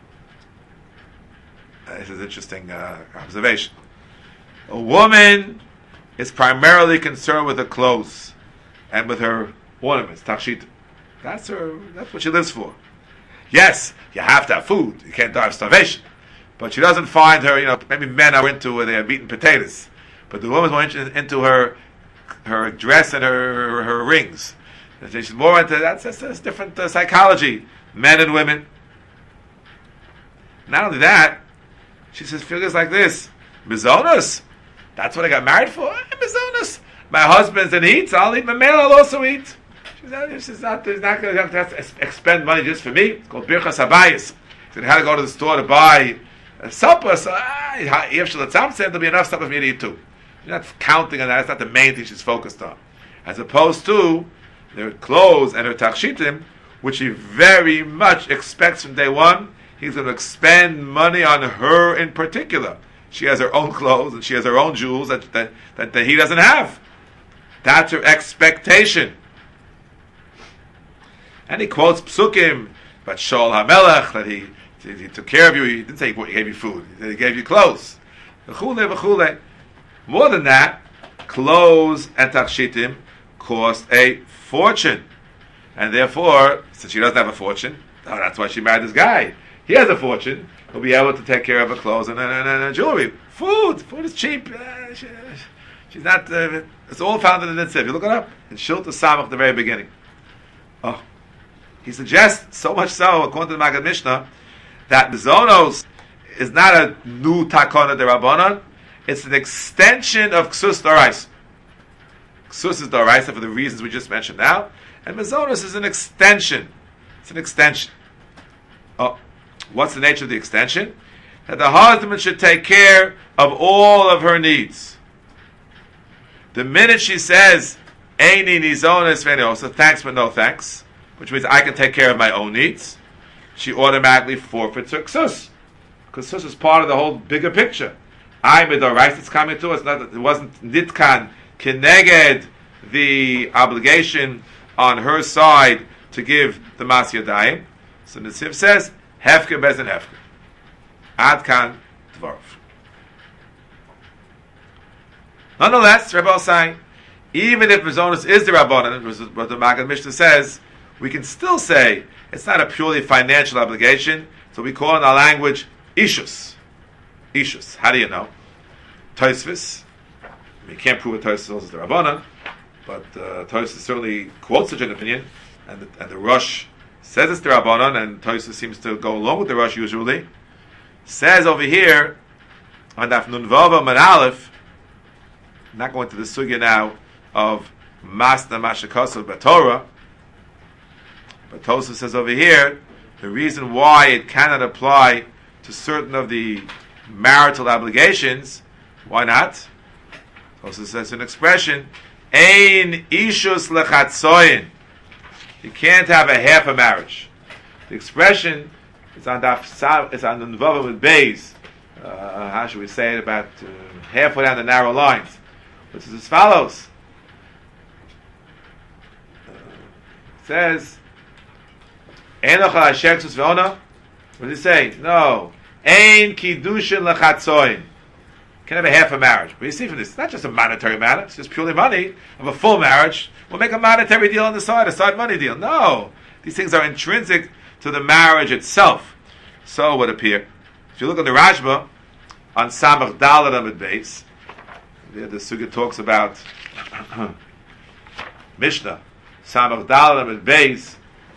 This is an interesting observation. A woman is primarily concerned with her clothes and with her ornaments, tachshit. That's what she lives for. Yes, you have to have food. You can't die of starvation. But she doesn't find her, maybe men are into where they are beating potatoes. But the woman's more into her dress and her rings. She's more into that's different psychology, men and women. Not only that, she says figures like this: Mizonos. That's what I got married for. Mizonos. My husband's and eats. I'll eat. My male, I'll also eat. She's not going to have to expend money just for me. It's called Birchas Habayis. She had to go to the store to buy a supper. So there'll be enough supper for me to eat too. She's not counting on that. That's not the main thing she's focused on. As opposed to their clothes and her takshitim, which he very much expects from day one. He's going to expend money on her in particular. She has her own clothes and she has her own jewels that he doesn't have. That's her expectation. And he quotes Psukim, but Shaul HaMelech, that he took care of you. He didn't say he gave you food. He said he gave you clothes. V'chule, v'chule. More than that, clothes and takshitim cost a fortune. And therefore, since she doesn't have a fortune, that's why she married this guy. He has a fortune. He'll be able to take care of her clothes and jewelry. Food is cheap. She's not. It's all found in the Netziv. You look it up in Shilta Samach at the very beginning. Oh, he suggests so much so, according to the Maggid Mishnah, that Mizonos is not a new takana de Rabbanan. It's an extension of Ksus D'Oraisa. Ksus is D'Oraisa for the reasons we just mentioned now, and Mizonos is an extension. It's an extension. Oh, what's the nature of the extension? That the husband should take care of all of her needs. The minute she says, Eini nizonos ve'neosa, thanks but no thanks, which means I can take care of my own needs, she automatically forfeits her ksus. Because ksus is part of the whole bigger picture. I midorais, it's coming to us, it wasn't nitkan, keneged, the obligation on her side to give the mas yadayim. So Netziv says, hefker bezin hefker. Ad kan dvarov. Nonetheless, Rebbe saying, even if Mizonos is the Rabbanan, what the Maggid Mishnah says, we can still say it's not a purely financial obligation. So we call in our language ishus. Ishus. How do you know? Tosfos. You can't prove that Tosfos is the Rabbanan, but Tosfos certainly quotes such an opinion, and the Rosh says it's the Rabbanan, and Tosfos seems to go along with the Rosh usually. Says over here on Daf Nun Vav Amud Aleph. I'm not going to the sugya now of Masna Mashakasav B'Torah, but Tosfos says over here the reason why it cannot apply to certain of the marital obligations. Why not? Tosfos says an expression: Ein ishus lechatzoyin. You can't have a half a marriage. The expression is on Nunvava with Beis. How should we say it? About halfway down the narrow lines. Which is as follows. It says, Enoch al-Sheksus ve'ona. What does it say? No. Ein kiddushin lechatzoin. can have a half a marriage. But you see from this, it's not just a monetary matter, it's just purely money of a full marriage. We'll make a monetary deal on the side, a side money deal. No. These things are intrinsic to the marriage itself. So it would appear. If you look at the Rashba, on Samach Dalet Amud Beis, the Sugya talks about Mishnah, Samach Dalet Amud Beis,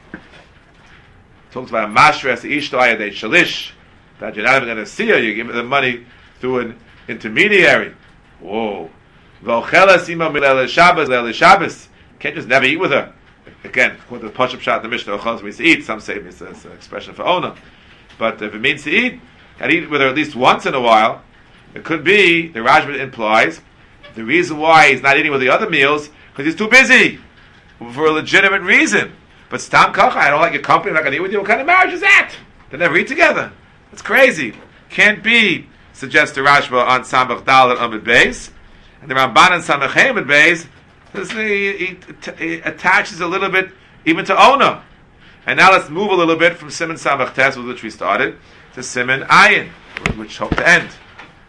talks about Mashres Ishto Ayadei Shalish, that you're not even going to see her, you give her the money through an intermediary. Whoa. V'ochelas ima milele Shabbos, lele Shabbos. Can't just never eat with her. Again, according to the Pashup Shot in the Mishnah, Ochelas means to eat. Some say it's an expression for owner. But if it means to eat, got to eat with her at least once in a while. It could be, the Rashba implies, the reason why he's not eating with the other meals, because he's too busy. For a legitimate reason. But Stam Kacha, I don't like your company, I'm not going to eat with you. What kind of marriage is that? They never eat together. That's crazy. Can't be, suggests the Rashba on Samach Dalet Amud Beis. And the Ramban on Samach Hey Amud Beis, he attaches a little bit even to Ona. And now let's move a little bit from Siman Samach Tes, with which we started, to Siman Ayin, which hope to end.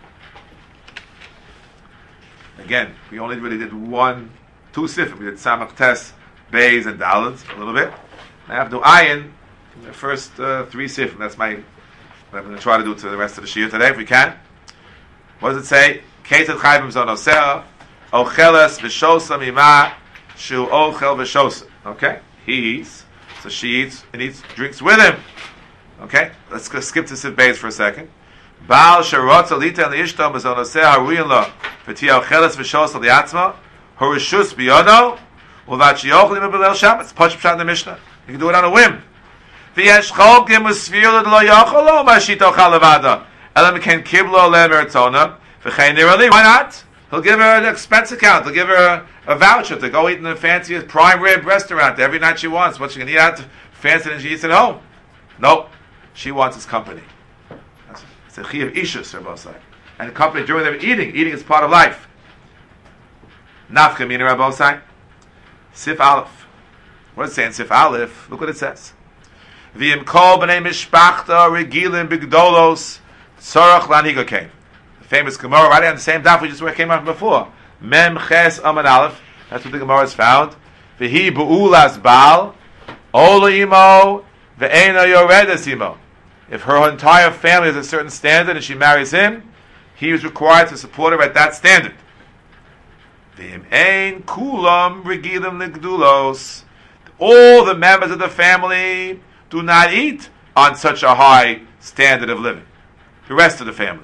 Again, we only really did two sifim. We did Samach Tes, Beis, and Dalet a little bit. I have to do Ayin, the first three sifim. That's what I'm going to try to do to the rest of the Shir today, if we can. What does it say? Ketet Chayim Zon Oseh, Ocheles V'Shosa Mima Shu Ochel V'Shosa. Okay? He eats, so she eats and drinks with him. Okay? Let's go skip to Sif Beis for a second. Baal Sherotza Lita Liishto Mizon Oseh Haruyin Lo V'Tia Ocheles V'Shosa Liatzma Horishus Biyodo Uvachi Ochel Yim B'Leil Shabbos. Push Pshat in the Mishnah. You can do it on a whim. V'yesh Cholkim U'Sfir Lo Yochel Lo Mashit Ochel Levada Elam Ken Kiblo Le Meritona V'Chein Nirali. Why not? He'll give her an expense account. He'll give her a voucher to go eat in the fanciest prime rib restaurant every night she wants. What she can eat out fancy than she eats at home. Nope. She wants his company. It's a chi of ishus, Rabbosai. And company during their eating. Eating is part of life. Nafka mina, Rabbosai. Sif Aleph. What does it say in Sif Aleph? Look what it says. V'im kol b'nei mishpachta regilim b'gdolos tzorach laniga came. Famous Gemara, right on the same daf we just came out before. Mem Ches Amud Aleph. That's what the Gemara has found. V'hi bu'ulas Baal Ola imo ve'ena yoredes imo. If her entire family has a certain standard and she marries him, he is required to support her at that standard. V'im ein kulam regilim l'gdulos. All the members of the family do not eat on such a high standard of living. The rest of the family.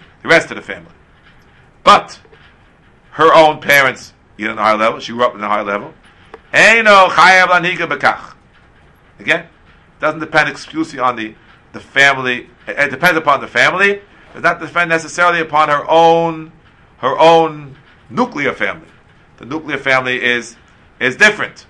But her own parents eat on a high level. She grew up in a high level. Eino chayav laniga bekach. Again, it doesn't depend exclusively on the family. It depends upon the family. It does not depend necessarily upon her own nuclear family. The nuclear family is different.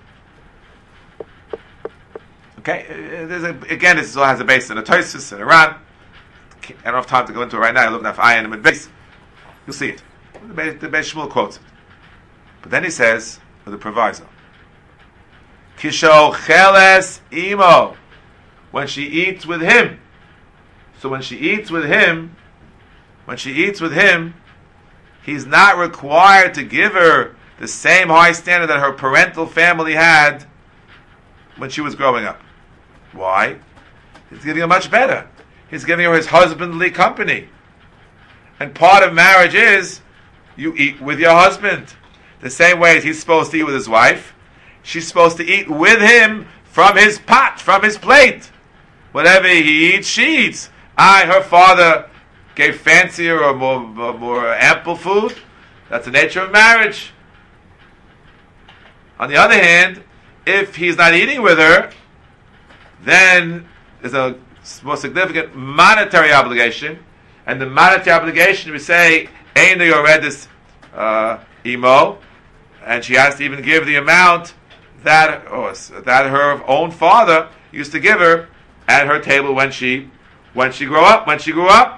Okay, this all has a base in the Tosfos in Iran. I don't have time to go into it right now. I look at Ayin and Beis. You'll see it. The Beis Shmuel quotes it. But then he says, with a proviso, Kisho cheles imo. When she eats with him. So when she eats with him, he's not required to give her the same high standard that her parental family had when she was growing up. Why? He's giving her much better. He's giving her his husbandly company. And part of marriage is you eat with your husband. The same way as he's supposed to eat with his wife, she's supposed to eat with him from his pot, from his plate. Whatever he eats, she eats. Her father gave fancier or more ample food. That's the nature of marriage. On the other hand, if he's not eating with her, then there's a more significant monetary obligation, and the monetary obligation we say Ein Yoredis Imo, and she has to even give the amount that her own father used to give her at her table when she grew up.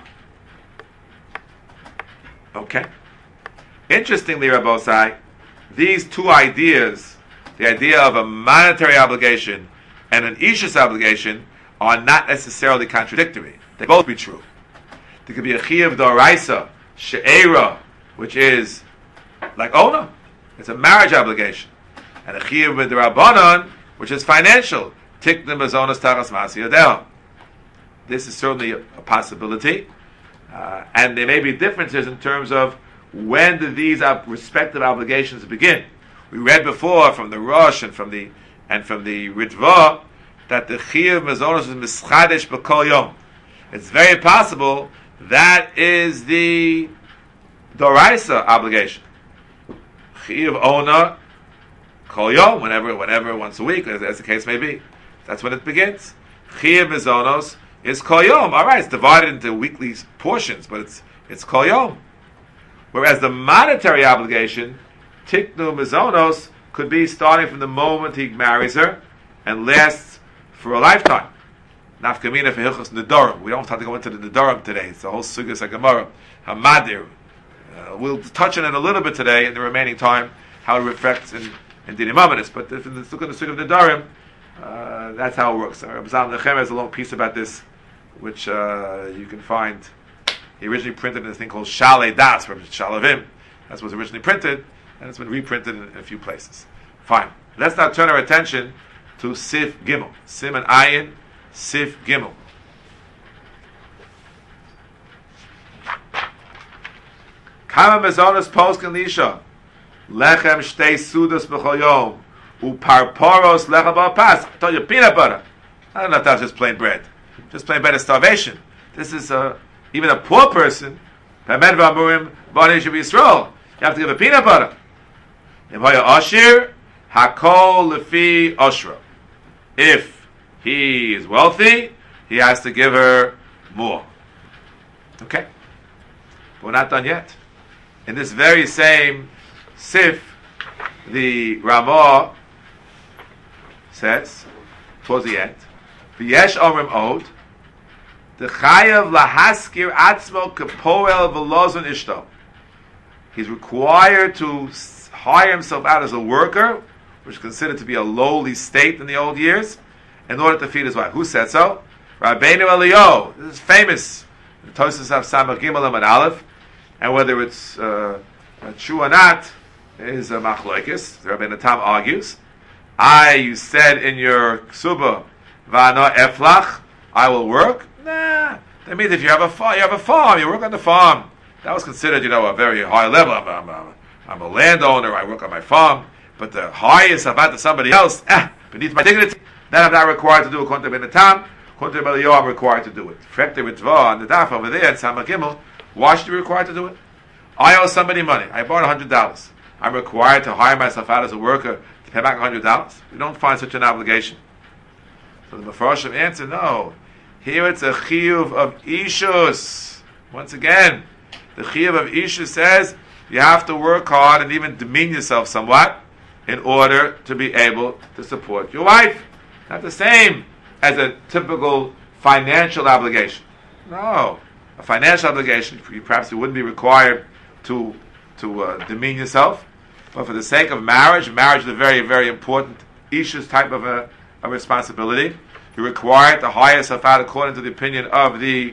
Okay. Interestingly, Rabbosai, these two ideas, the idea of a monetary obligation and an ishus obligation, are not necessarily contradictory. They both be true. There could be a chiyuv d'oraisa, she'era, which is like Ona. It's a marriage obligation. And a Chiyuv B'Drabanan, which is financial. Tikna Mazonos Tachas Masi Yodeo. This is certainly a possibility. And there may be differences in terms of when do these respective obligations begin. We read before from the Rosh and from the Ritva that the Chiyuv Mazonos is Mischadesh B'Kol Yom. It's very possible that is the Doraisa obligation. Chiyuv Ona Kol Yom, whenever, once a week, as the case may be. That's when it begins. Chiyuv Mazonos is Kol Yom. All right, it's divided into weekly portions, but it's Kol Yom. Whereas the monetary obligation, Tiknu Mazonos, could be starting from the moment he marries her and lasts for a lifetime. Nafkamina for Hilchos Nedarim. We don't have to go into the Nedarim today. It's the whole Sugas HaGemara. Hamadir. We'll touch on it a little bit today in the remaining time, how it reflects in Dinim Amanis. But in the Sukkah of Nedarim, that's how it works. Rabbi Zalman Nechemia has a long piece about this, which you can find. He originally printed in a thing called Shalei Das, from Shalavim. That's what was originally printed, and it's been reprinted in a few places. Fine. Let's now turn our attention to Sif Gimel. Sim and Ayin, Sif Gimel. Kama mezonos poskin lisha, lechem shtei sudas b'chol yom, uparporos lechem ba'pas. I told you, peanut butter. I don't know if that's just plain bread. Just plain bread is starvation. This is even a poor person. Pamed v'amurim b'nei should be Yisrael. You have to give a peanut butter. Im haya ashir, hakol lefi oshra. If he is wealthy, he has to give her more. Okay? But we're not done yet. In this very same Sif, the Ramah says, towards the end, V'yesh omrim od, the chayav lahaskir atzmo kepoel v'lozon ishto. He's required to hire himself out as a worker, which is considered to be a lowly state in the old years, in order to feed his wife. Who said so? Rabbeinu Eliyahu. This is famous. The Tosas of Samach Gimel and Aleph. And whether it's true or not is a machlokes. Rabbeinu Tam argues. You said in your ksuba, Va'ano eflach, I will work. Nah. That means if you have a farm, you work on the farm. That was considered, a very high level. I'm a landowner, I work on my farm. But the highest about to somebody else, beneath my dignity, then I'm not required to do according to Ben Tam. According to Eliyahu, I'm required to do it. Frekte Ritva on the daf over there at Samach Gimel. Why should you be required to do it? I owe somebody money. I borrowed $100. I'm required to hire myself out as a worker to pay back $100. We don't find such an obligation. So the Mefarshim answer, no. Here it's a chiyuv of ishus. Once again, the chiyuv of ishus says you have to work hard and even demean yourself somewhat in order to be able to support your wife. Not the same as a typical financial obligation. No. A financial obligation, perhaps you wouldn't be required to demean yourself, but for the sake of marriage is a very, very important ishus type of a responsibility. You're required to hire yourself out according to the opinion of the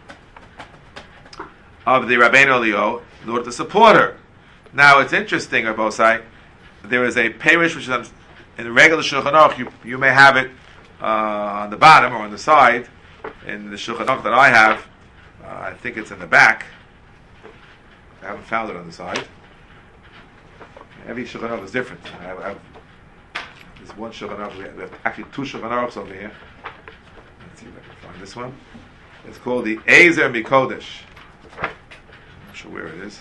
Rabbeinu Eliyahu in order to support her. Now it's interesting, Rabosai, there is a parish which is in the regular Shulchan Aruch. You may have it on the bottom or on the side in the Shulchan Aruch that I have. I think it's in the back. I haven't found it on the side. Every Shulchan Aruch is different. There's one Shulchan Aruch. We have actually two Shulchan Aruchs over here. Let's see if I can find this one. It's called the Ezer Mikodesh. I'm not sure where it is.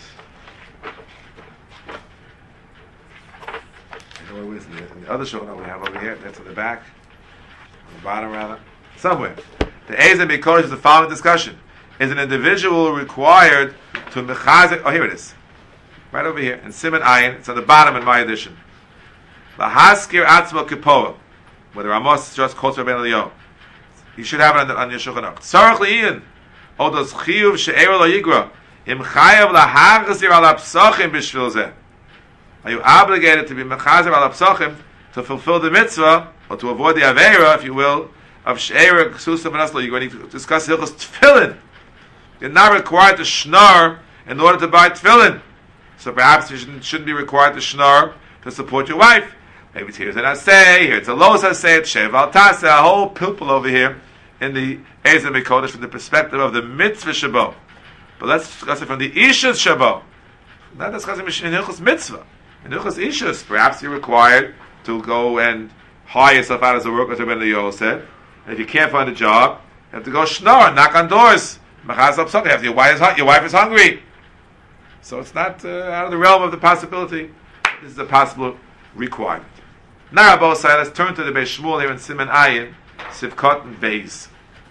I know it is. And the other Shulchan Aruch we have over here, that's on the back. On the bottom, rather. Somewhere. The Ezer Mikodesh is the following discussion. Is an individual required to mechazik? Oh, here it is, right over here in Siman Ayin. It's on the bottom in my edition. Lahaskir atzmo kipoa, where the Ramos just quotes Rabbeinu Eliyahu. You should have it on your Shulchan Aruch. Tzarich liyin odos chiyuv she'ero lo yigra im chayav lahachzir al apsachim b'shvil zeh. Are you obligated to be mechazik al apsachim to fulfill the mitzvah or to avoid the aveira, if you will, of she'era ksusa v'naslo? You're going to discuss hilchos tefillin. You're not required to schnar in order to buy tefillin. So perhaps you shouldn't be required to schnorr to support your wife. Maybe it's here's an asay, here it's a los asay, it's sheval tasa, a whole pilpul over here in the Ezer Mikodesh from the perspective of the mitzvah shabo. But let's discuss it from the Isha's shabo. Not discussing in Hilchos mitzvah. In Hilchos Ishus, perhaps you're required to go and hire yourself out as a worker, as Rabbi Yoel said. And if you can't find a job, you have to go schnorr, knock on doors. Your wife is hungry. So it's not out of the realm of the possibility. This is a possible requirement. Now, both sides, let's turn to the Beis Shmuel here in Siman Ayin, Sivkot and Beis.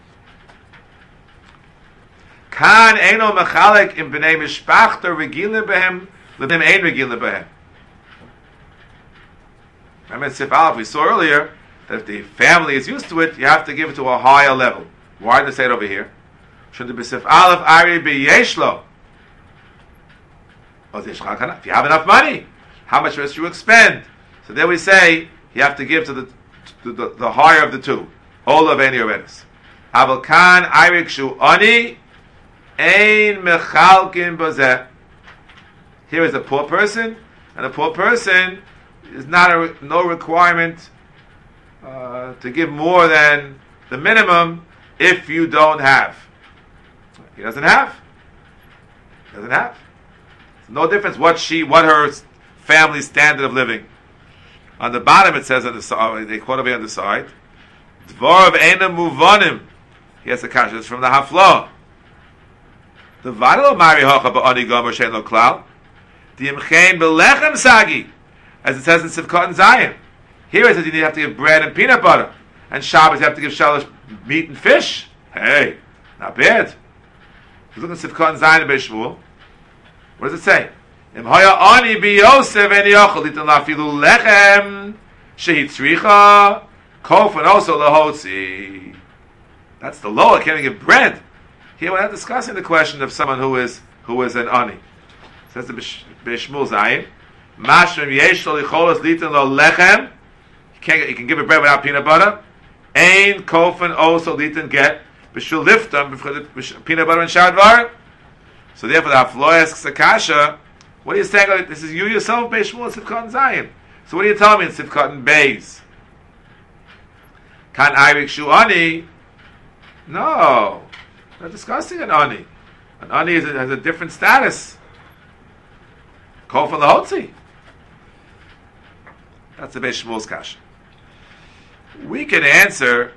Kan eino mechalek im b'nei mishpachta regilim behem, l'b'nem ein regilim behem. Remember in Sif Aleph, we saw earlier that if the family is used to it, you have to give it to a higher level. Why did they say it over here? Shouldn't it be Sif Aleph Ari b'yeshlo? If you have enough money, how much must you expend? So there we say you have to give to the higher of the two. Olav Eni Ovedis. Aval Kan Irik Shu Ani Ein Mechalkin Bazeh. Here is a poor person, and a poor person is no requirement to give more than the minimum if you don't have. He doesn't have. No difference what her family standard of living. On the bottom it says on the side, they quote over on the side, Dvorav Eina Muvanim. He has a kasha. It's from the Haflah. The Vadalo Mari Hocha Ba'ani Gomer Shein Lo Klal. Diimchein Belechem Sagi. As it says in Sivkot and Zion. Here it says you have to give bread and peanut butter. And Shabbos you have to give shalosh meat and fish. Hey, not bad. Look at Sivkot and Zion in Beis Shmuel. What does it say? Im haya ani bi Yosef en yochel itan lafilu lechem shehitzricha kofen also lahotzi. That's the lower. Can't even give bread. Here we're not discussing the question of someone who is an ani. It says the Beis Shmuel Zayin. Mashrim yesh lo licholos litan lo lechem. You can give it bread without peanut butter. Ein kofen also litan get b'shul liftam peanut butter and shadvar. So therefore, the Haflo asks Akasha, what are you saying? Like, this is you yourself, Beis Shmuel, Sivkot and Zion. So what are you telling me in Sivkot and Beis? Kan Irik Shu Ani? No. We're not discussing an Ani. An Ani has a different status. Call for the Hotzi. That's the Beis Shmuel's Kasha. We can answer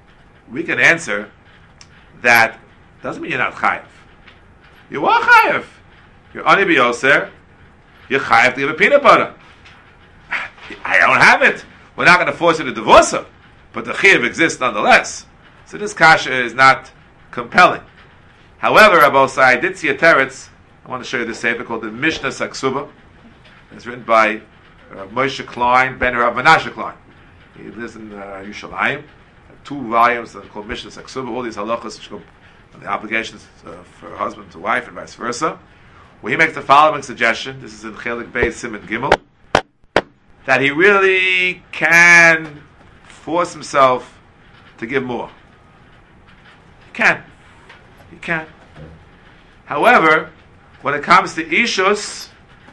that doesn't mean you're not chayav. You are chayav. You're ani b'yoser. You're chayav to give a peanut butter. I don't have it. We're not going to force you to divorce her, but the chayav exists nonetheless. So this kasha is not compelling. However, Rabosai, I did see a teretz. I want to show you this sefer called the Mishnah Saksuba. It's written by Moshe Klein, Ben Rav Menashe Klein. He lives in Yerushalayim. 2 volumes called Mishnah Saksuba. All these halachas which go on the obligations for husband to wife and vice versa. Where he makes the following suggestion. This is in Chelik Beis Siman Gimel, that he really can force himself to give more. He can. However, when it comes to Ishus,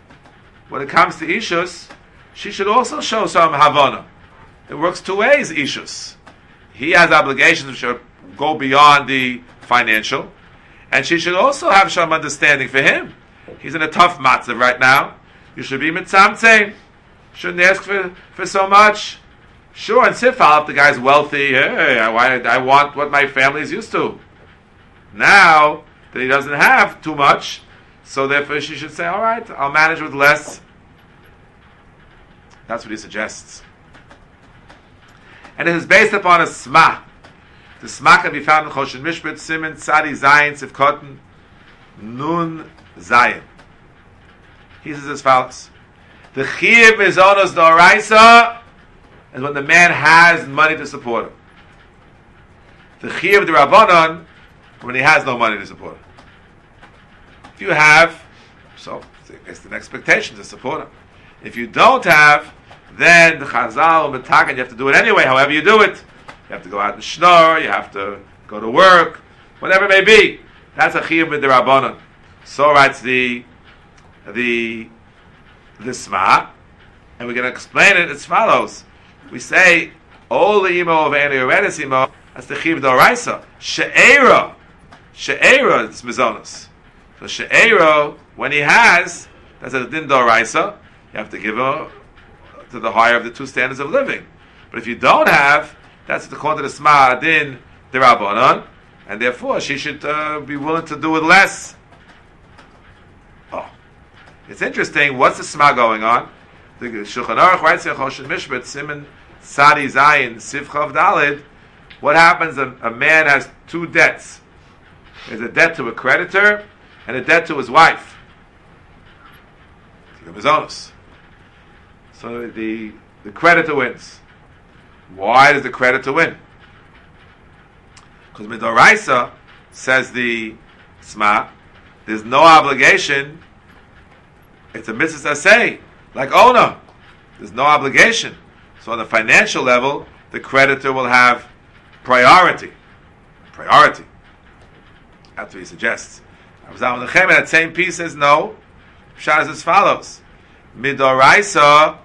she should also show some Havana. It works 2 ways, Ishus. He has obligations which should go beyond the financial, and she should also have some understanding for him. He's in a tough matzav right now. You should be mitzamtzeh. Shouldn't ask for so much. Sure, and Sifal, if the guy's wealthy, hey, I want what my family is used to. Now that he doesn't have too much, so therefore she should say, all right, I'll manage with less. That's what he suggests. And it is based upon a smah. The smah can be found in Choshen Mishpat, Siman, Tzadi, Zayin, Sivkotten, Nun, Zayin. He says as follows. The Chiyuv Mizonos Doraisa is when the man has money to support him. The Chiyuv D'Rabbanan, when he has no money to support him. If you have, so it's an expectation to support him. If you don't have, then the Chazal or Metakan, you have to do it anyway, however you do it. You have to go out and schnorr, you have to go to work, whatever it may be. That's a Chiyuv D'Rabbanan. So writes the the Sma, and we're going to explain it as follows. We say, Ol imo of Eni Eredis imo, that's the Chiv Doraisa. She'era, it's Mizonos. So She'era, when he has, that's a Din Doraisa, you have to give him to the higher of the two standards of living. But if you don't have, that's according to the Sma Din Dirabonon, and therefore she should be willing to do with less. Oh, it's interesting. What's the Sma going on? The Shulchan Aruch writes in Choshen Mishpat, Siman Sadi Zayin Sivchav Dalid. What happens? A man has two debts. There's a debt to a creditor and a debt to his wife. So the creditor wins. Why does the creditor win? Because Midoraisa, says the Sma, there's no obligation. It's a mitzvah say, like owner. There's no obligation. So on the financial level, the creditor will have priority. That's what he suggests. That same piece says no. Pshat is as follows. Midoraisa,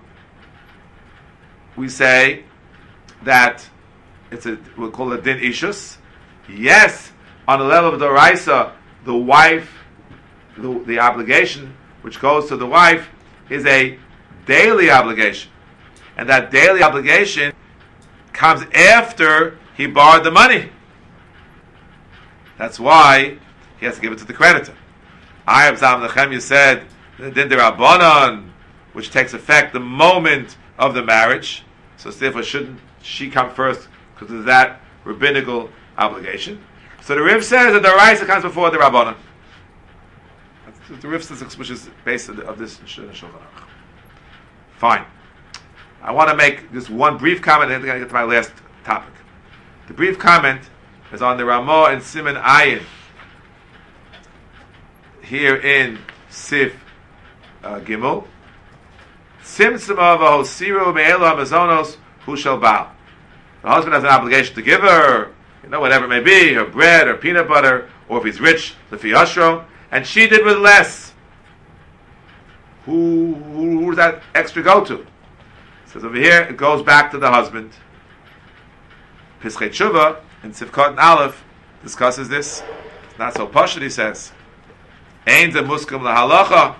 we say that we'll call it din ishus. Yes, on the level of Doraisa, the wife, the obligation which goes to the wife is a daily obligation. And that daily obligation comes after he borrowed the money. That's why he has to give it to the creditor. I, Abzam Nechem, you said, the Din Dirabonon, which takes effect the moment of the marriage. So therefore, shouldn't she come first because of that rabbinical obligation? So the Riv says that the Raisa comes before the Rabbanon. That's the Riv says, which is based of this Shulchan Aruch. Fine. I want to make just one brief comment, and then I'm going to get to my last topic. The brief comment is on the Ramah and Siman Ayin here in Sif Gimel. Simsima v'hosiru me'elu hamazonos hu shel baal. The husband has an obligation to give her, whatever it may be, her bread or peanut butter, or if he's rich, the fiashro, and she did with less. Who does that extra go to? It says over here, it goes back to the husband. Pischei Tshuva in Sivkot and Aleph discusses this. It's not so pashut, he says. Ein ze muskim lahalacha.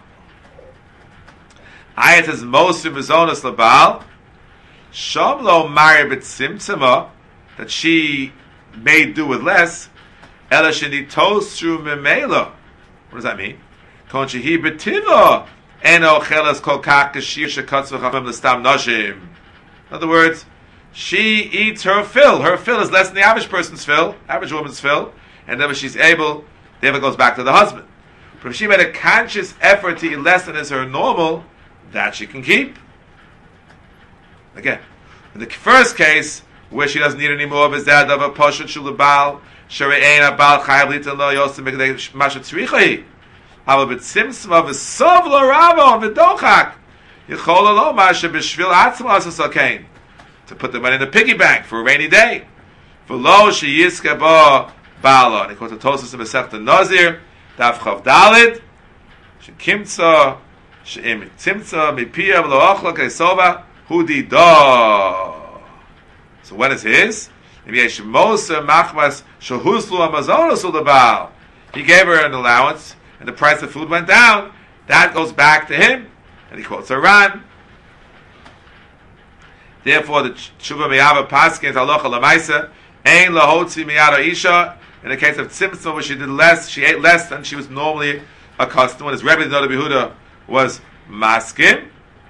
Ayat says mosu mizonos labal. Shom lo mari b'tzimtzima, that she may do with less. Ela shenitosru memela. What does that mean? Kon shehi b'tiva eno chelas kol kach kashir shekatz v'chamim l'stam nashim. In other words, she eats her fill. Her fill is less than the average person's fill, average woman's fill, and then she's able, therefore goes back to the husband. But if she made a conscious effort to eat less than is her normal, that she can keep. Again, in the first case, where she doesn't need any more of his dad of a poshut shulabal, shere'ein abal chayav litan lo yosem b'kedei mashat tzrichai. However, but simsma v'sov lo ravo v'dochak yichol lo masha b'shvil atzma asasakain, to put the money in the piggy bank for a rainy day. V'lo sheyiska bo bala. And he quotes the Tosas in Masechta Nazir, Daf Chav Dalid, shekimtza she'im tzimtza mipiya v'lo ochla kaisova hudi da. So when is his? He gave her an allowance, and the price of food went down. That goes back to him, and he quotes Iran. Therefore, the tshuva miyava paskins halacha lemaisa ein lahotzi miyada isha. In the case of tzimtzum, where she did less, she ate less than she was normally accustomed. When his Rebbe Noda Behuda was maskim.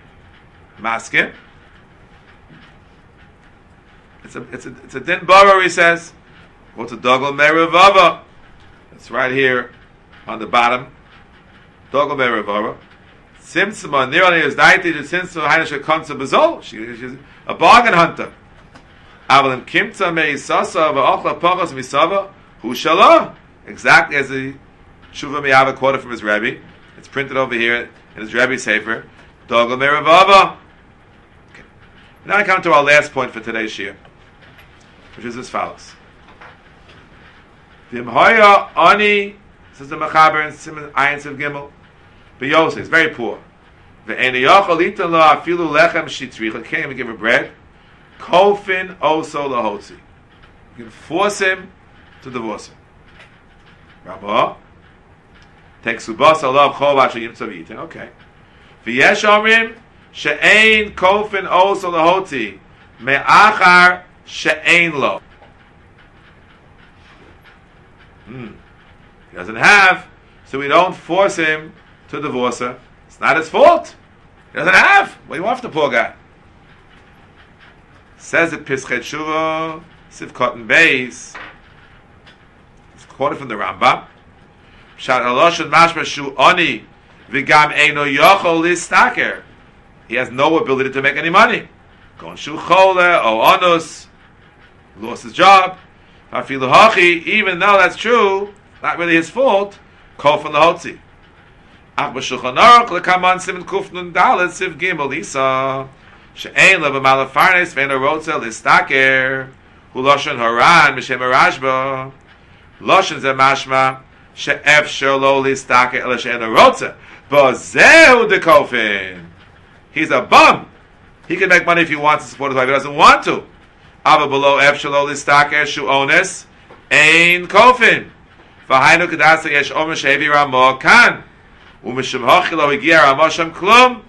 It's a din bara, he says. What's a dogel merivava? It's right here on the bottom. Dogel merivava. Simsima nirani is 90 to simsima hainish konsa bezol. She's a bargain hunter. Avalim kimtza meisasa va'ochla pachas misava hu shalah. Exactly as the Shuva Miyava quoted from his Rebbe. It's printed over here in his Rebbe Sefer. Dogel merivava. Okay. Now I come to our last point for today's shir, which is as follows. V'imhoya ani, says the Mechaber in Siman Ayin Siv Gimel, Biyose is very poor. Ve'en yochel litan lo afilu lechem shitricha. Can't even give her bread. Kofin oso lahotzi. You can force him to divorce her. Rabba, take subas alav chov asher yimtzav yitin. Okay. V'yesh omrim she'ein kofin oso lahotzi me'achar she'ein lo. He doesn't have, so we don't force him to divorce her. It's not his fault. He doesn't have. What do you want from the poor guy? Says it Pischei Tshuva, Sif Cotton Beis. It's quoted from the Rambam. Shat haloshen mashma shu oni v'gam eino yochol listaker. He has no ability to make any money. Gon shu chole o onus, lost his job. Hafilu hachi, even though that's true, not really his fault. Kol from the hotzi. Ach b'shulchan aruch lekaman siman kuf nun dalet siv gimel isa she'ein lo b'malafarnes ve'en arotza listaker hu loshen haran m'shem arashba loshen ze mashma she'efshar lo listaker ela she'en arotza b'zehu dekofin. He's a bum. He can make money if he wants to support his wife. He doesn't want to. Ava below efshar lo listaker shu ones ein kofin. V'hainu kedasa yesh omer she'evi ramo kan. Umishum hachilo higia ramasham klum.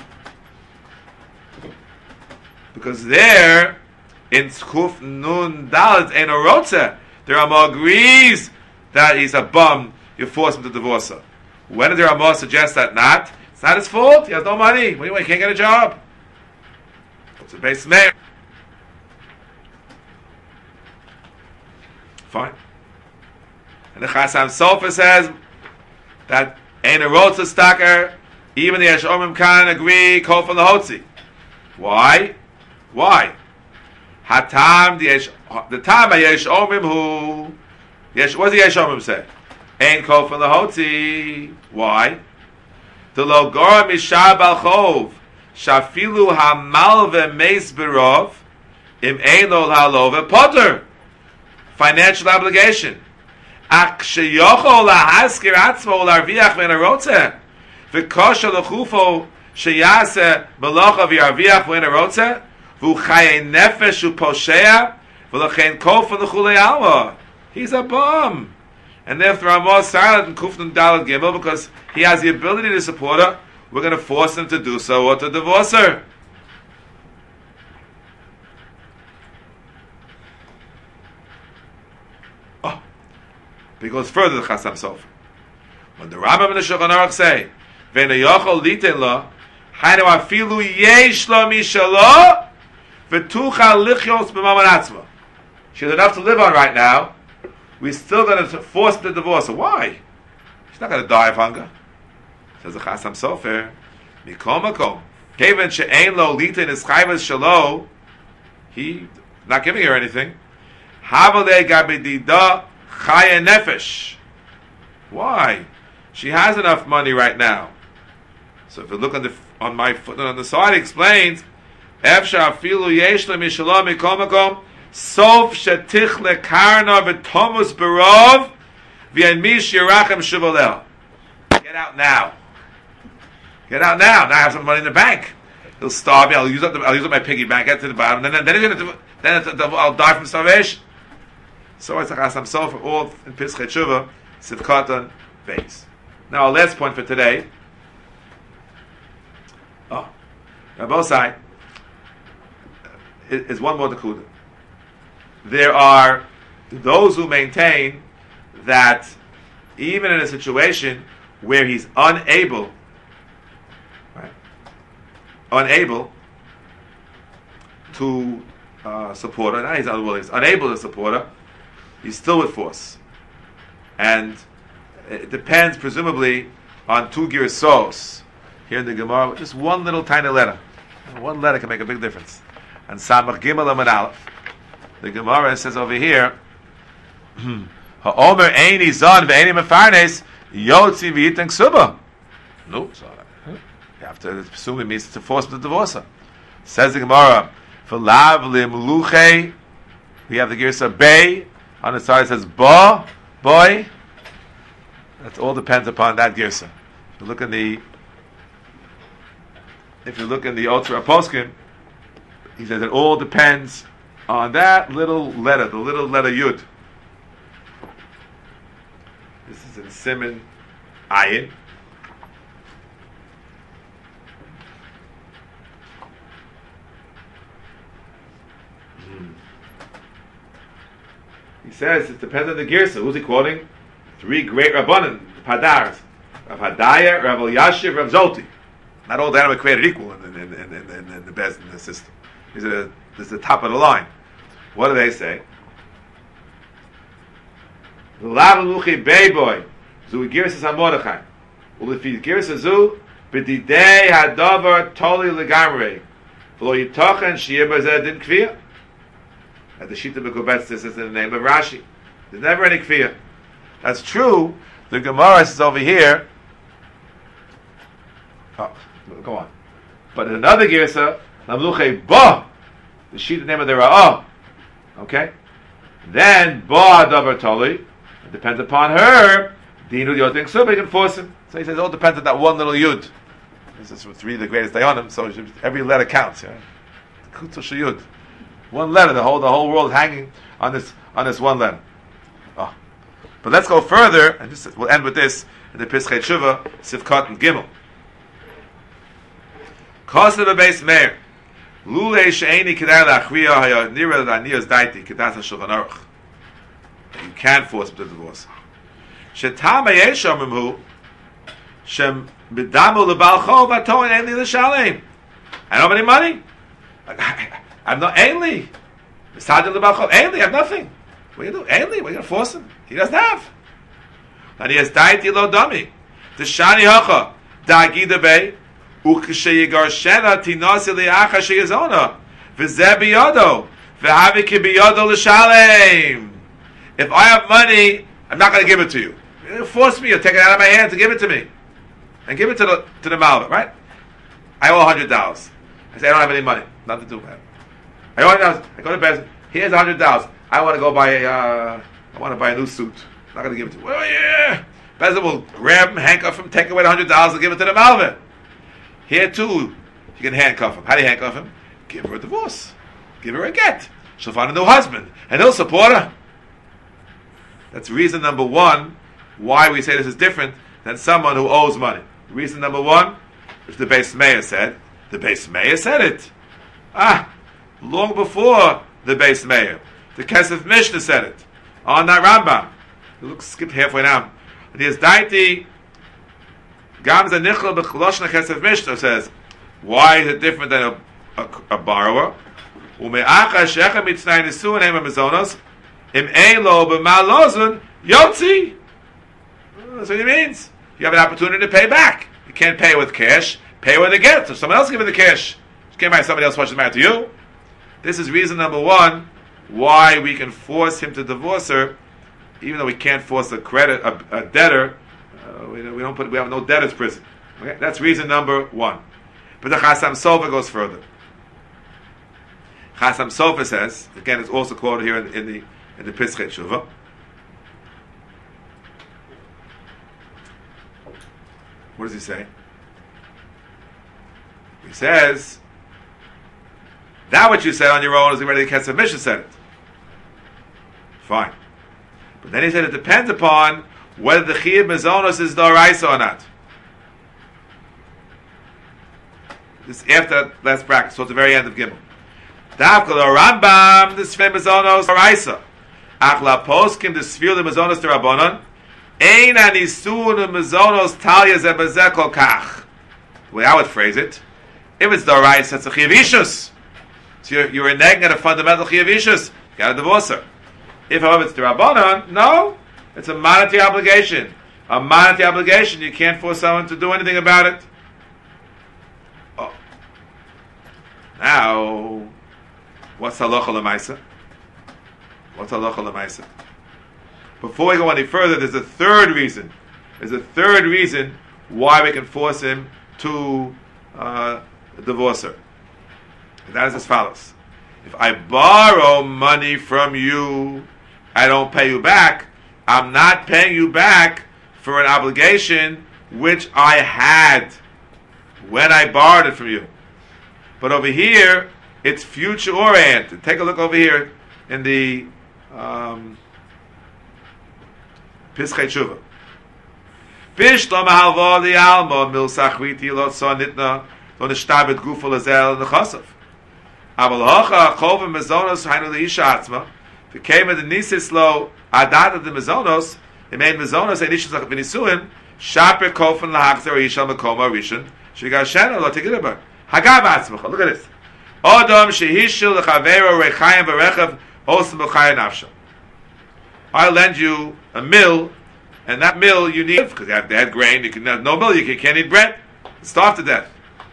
Because there, in Tzchuf Nun Dalet Ein Orotze, the Ramah agrees that he's a bum. You force him to divorce her. When did the Ramah suggest that not? It's not his fault. He has no money. What do you want? He can't get a job. It's a base mayor. Fine. And the Chasam Sofer says that Ein Orotze Staker, even the Yesh Omrim can agree, call from the Hotzi. Why? Why? Hatam the time by Yesh Omrim who what does the Yesh Omrim say? Ain't call from the Hotzi. Why? The Logora Mishar Balchov Shafilu Hamalve Meis Berov Im Einol Halove Potter. Financial obligation. Ak sheyochol lahaskir atzmo ularviach ben arotze v'kosha lechufo sheyase melacha v'yarviach ben arotze v'uchaye nefesh u'poshea v'lechen kof v'lechulei alma. He's a bum, and therefore Ramah silent in Kufnun Daled Gimel because he has the ability to support her. We're going to force him to do so or to divorce her. He goes further to Chasam Sofer. When the Rambam and the Shulchan Aruch say, "Ve'en yochol liten lo, hainu afilu yesh lo mishalo, v'tuchal lichos b'maman atzma." She has enough to live on right now. We're still going to force the divorce. Why? She's not going to die of hunger. Says the Chasam Sofer, "Mikom makom, kevan she'ein lo liten is chayvas shalo." He not giving her anything. Havale gabedida. Chaya nefesh. Why? She has enough money right now. So if you look on my footnote on the side, it explains Efsha afilu yesh le mishalom mikom makom sof shetich lekarna v'tomus berov v'yanmish yirachem shuvalel. Get out now. Get out now. Now I have some money in the bank. He'll starve me. I'll use up my piggy bank. Get to the bottom. Then I'll die from starvation. So it's a Chasam Sofer, all in Pischei Tshuva, Sivkatan, Beis. Now our last point for today. Rabosai is one more Nakuda. There are those who maintain that even in a situation where he's unable to support her, he's unable to support her, he's still with force. And it depends, presumably, on two girsos. Here in the Gemara, just one little tiny letter. One letter can make a big difference. And Samach Gimel Amud Aleph, the Gemara says over here, Ha'omer eini zon ve'eini mefarnes yotzi v'yiteng suba. No, you have to assume it means to force the divorce her. Says the Gemara, V'lav limluche, we have the girsa bay. On the side it says ba, boy. That all depends upon that girsa. If you look in the Otzra Poskim, he says it all depends on that little letter, the little letter Yud. This is in Siman Ayin. He says it depends on the Girsa. Who's he quoting? Three great Rabbanan, Padars, Rav Hadaya, Rav Elyashiv, Rav Zolti. Not all the animal created equal in the best in the system. This is the top of the line. What do they say? L'lav luchi beiboy zu Girsa Samodachai. Ulefi Girsa zu b'didei hadavar toli legamrei v'lo yitochen shiyeh bazeh din kfiyah. At the Shita B'Kubetz, this is in the name of Rashi. There's never any kfiyah. That's true. The Gemara is over here. Oh, go on. But in another Girsa, Namluche Ba, the Shita name of the Ra'ah. Okay? Then Ba Davar Toli, it depends upon her. Dinu Yotin Ksuba, you can force him. So he says it all depends on that one little Yud. This is three of the greatest Dayanim, so every letter counts. Yeah? Kutush Yud. One letter, the whole world hanging on this one letter. Oh. But let's go further, and we'll end with this in the Pischei Tshuva, Sivkot and Gimel. Kosev Beis Meir, Lulei She'eni Kedai Lachriya Haya Nira L'Aniyos Daiti Kedas HaShulchan Aruch. You can't force him to divorce. Shetam Yesham Imhu Shem B'damu L'Bal Chov Atoin Ein Li L'Shalem. I don't have any money. I'm not Ainli. Ainli, I have nothing. What are you doing? Ainli, what are you going to force him? He doesn't have. And he has died lo dummy. The Shani Hacha, Da'agida Bey, Ukashayigar Shena, Tinasi Liacha Sheyazona, Vizebi Yodo, Vihaviki Biyodo L'Shalem. If I have money, I'm not going to give it to you. You're going to force me, you'll take it out of my hand to give it to me. And give it to the Malva, right? I owe $100. I say, I don't have any money. Nothing to do with it. I go to Bezin. Here's $100. I want to buy a new suit. I'm not going to give it to you. Well, yeah. Bezin will grab him, handcuff him, take away the $100 and give it to the Malvin. Here too, you can handcuff him. How do you handcuff him? Give her a divorce. Give her a get. She'll find a new husband, and he'll support her. That's reason number one why we say this is different than someone who owes money. Reason number one, which the Beis Meir said. The Beis Meir said it. Long before the Beis Meir. The Kesef Mishnah said it. On that Rambam. Look, skip halfway down. And here's Daiti Gamza Nichel B'Choloshna Kesef Mishnah says, why is it different than a borrower? Ume'acha shecha mitznai nesuin hema mezonos im eilo b'malozun yotzi. That's what it means. You have an opportunity to pay back. You can't pay with cash. Pay with a gift. If someone else gives you the cash, you can't buy somebody else what's matter to you. This is reason number one why we can force him to divorce her, even though we can't force a debtor. We have no debtor's prison. Okay? That's reason number one. But the Chasam Sofer goes further. Chasam Sofer says, again, it's also quoted here in the Pischei Tshuva. What does he say? He says, that what you said on your own is already the Kesef Mishnah said it. Fine. But then he said it depends upon whether the Chiyuv Mezonos is D'oraisa or not. This is after that last bracket, so it's the very end of Gimel. Davka the Rambam, the Sfei Mezonos D'oraisa. Ach la poskim the Sfir the Mezonos D'Rabbanan. Ein anisun Mezonos Talya Zebazeh Kol Kach. The way I would phrase it, if it's D'oraisa, it's a Chiyuv Ishus. So you're reneging at a fundamental Chiyuv Ishus. You got to divorce her. If, however, it's D'Rabbanan, no. It's a monetary obligation. A monetary obligation. You can't force someone to do anything about it. Oh. Now, what's halacha l'maisa? What's halacha l'maisa? Before we go any further, there's a third reason. There's a third reason why we can force him to divorce her. And that is as follows. If I borrow money from you, I don't pay you back. I'm not paying you back for an obligation which I had when I borrowed it from you. But over here, it's future oriented. Take a look over here in the Pischei Tshuva. Bishlam halva li alma mil sachriti lo sonitna lo nishtabet gufa lezel nechasav. Abel hocha chovim mezonos hainu leisha atzma. V'keima the nisis lo adada de mezonos. It made mezonos ein isha zach v'nisuin. Shaper kofen lahachzer isha mekoma rishon. Shigashena lo tegiraba. Hagav atzmacha. Look at this. Odom shehishil lechavero rechayim v'rechav osem b'chayim nafsha. I lend you a mill, and that mill you need because they had grain. You can have no mill. You can't eat bread. Starve to death.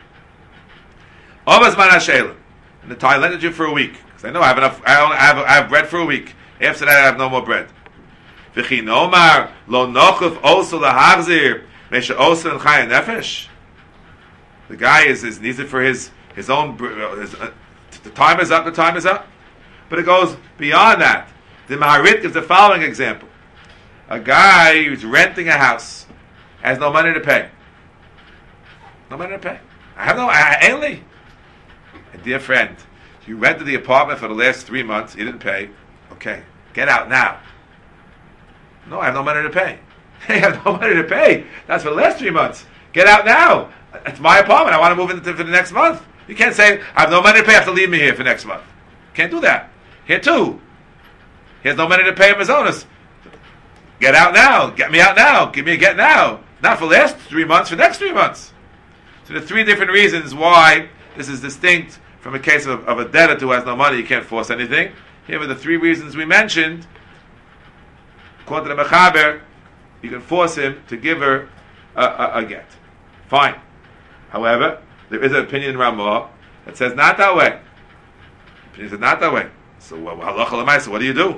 Ovas manashela. And the I lent it you for a week because I know I have enough. I have bread for a week. After that, I have no more bread. V'chi nomar lo nochuf osu lahachzir mesha osu and chayim nefesh. The guy needs it for his own. The time is up. The time is up. But it goes beyond that. The Maharit gives the following example. A guy who's renting a house has no money to pay. No money to pay. Only. A dear friend, you rented the apartment for the last 3 months, you didn't pay. Okay, get out now. No, I have no money to pay. I have no money to pay. That's for the last 3 months. Get out now. It's my apartment. I want to move into for the next month. You can't say, I have no money to pay, I have to leave me here for next month. Can't do that. Here too. He has no money to pay him his owners. Get out now. Get me out now. Give me a get now. Not for the last 3 months, for the next 3 months. So there are 3 different reasons why this is distinct from a case of a debtor who has no money. You can't force anything. Here are the 3 reasons we mentioned. According to the Mechaber, you can force him to give her a get. Fine. However, there is an opinion in Ramah that says not that way. Opinion says not that way. So halacha l'maisa, what do you do?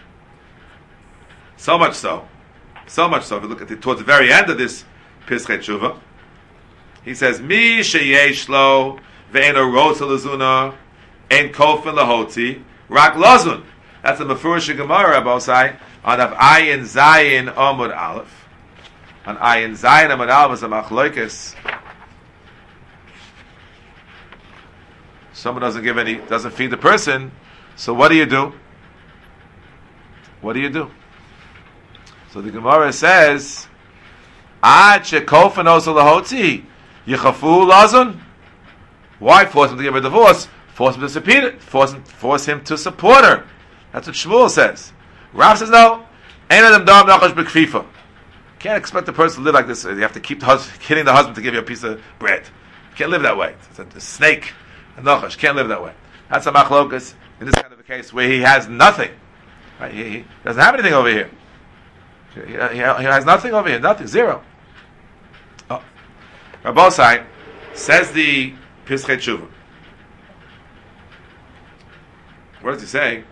So much so, if you look at towards the very end of this Pischei Tshuva, he says, Mi sheyesh lo ve'en orotza lezuna ein kofen lahoti rak lazun. That's a Mefurish Gemara, Bosai, on of Ayin Zayin Amud Aleph. On Ayin Zayin Amud Aleph is a machloikis. Someone doesn't feed the person, so what do you do? What do you do? So the Gemara says, Ad shekofen oso lahotzi yichafu lazun. Why force him to give her a divorce? Force him to support it. Force him to support her. That's what Shmuel says. Rav says no. Ein adam dam nachash b'kfifa. Can't expect the person to live like this. You have to keep hitting the husband to give you a piece of bread. You can't live that way. It's a snake, a nachash. Can't live that way. That's a machlokas in this kind of a case where he has nothing. Right? He doesn't have anything over here. He has nothing over here. Nothing. Zero. Oh. Rabbosai says the Pischei Tshuva. What does he say?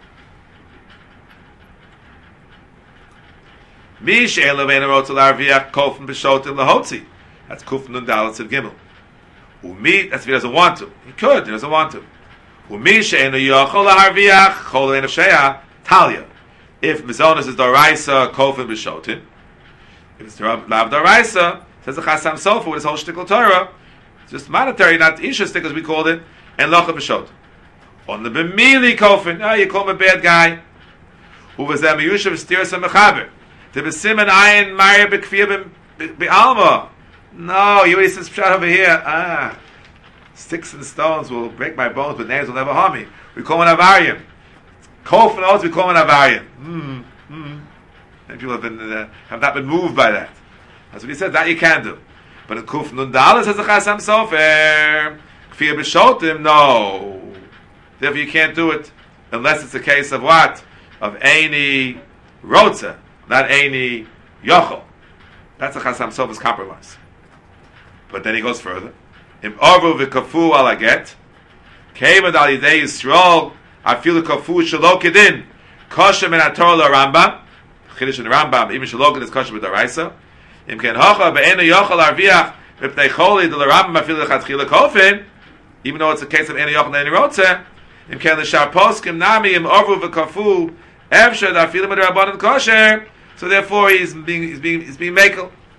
Mi she'elo ve'en rotzah l'arviach kofen b'shotim lahotzi. That's kuf nun dalet sid gimel. Umi, that's if he doesn't want to. He could. He doesn't want to. Umi she'eno yochol l'arviach chol ein she'ah talia. If mizonos is doraisa kofen b'shotim, if it's lav doraisa, says the Chasam Sofer with his whole shtickle Torah, it's just monetary, not isha stick as we called it, and locha b'shotim. On the b'mili kofen, you call him a bad guy. Who was that miyushav stiras mechaber? To be siman ayin marya b'kfiyah b'alma. No, you already says pshat over here. Sticks and stones will break my bones, but nails will never harm me. We call him an avariyim. Kof and oaths we call him an avariyim. And people have not been moved by that. That's what he said. That you can do. But in Kuf Nun Dalet says the Chasam Sofer, Kfiyah b'shotim, no. Therefore you can't do it unless it's a case of what? Of Eini Rotza, not Eini Yochel. That's a Chasam Sofer's compromise. But then he goes further. Im Orvu v'kafu al aget, Keivad al Yidei Yisrael, Afilu kafu shelo kedin, Kosher min haTorah l'Rambam, Chiddush in the Rambam, even shelo kedin is kosher b'daraisa. Im ken hocha be'enu yochel arviach, v'pnei choli del Rambam afilu l'chatchila kofen, even though it's a case of enu yochel and enu rotze, im ken l'shar poskim nami im orvu v'kafu, evshad afilu m'darabanan kosher, so therefore he's being makel.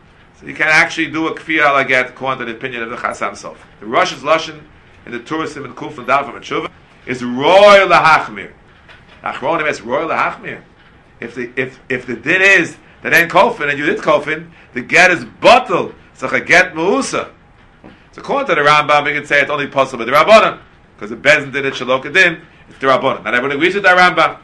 So you can actually do a kfir halaget according to the opinion of the Chasam Sofer. The Rosh's Lashon in the Tourism and Kuf and Daf and Tshuva is roy lahachmir. Achronim is roy lahachmir. If the din is that ain't kofin and you did kofin, the get is bottle. It's like a get meusa. So according to the Rambam, we can say it's only possible with the Rabbanan, because the Bezin did it Shalok Din. It's the Rabbanan. Not everyone agrees with the Rambam.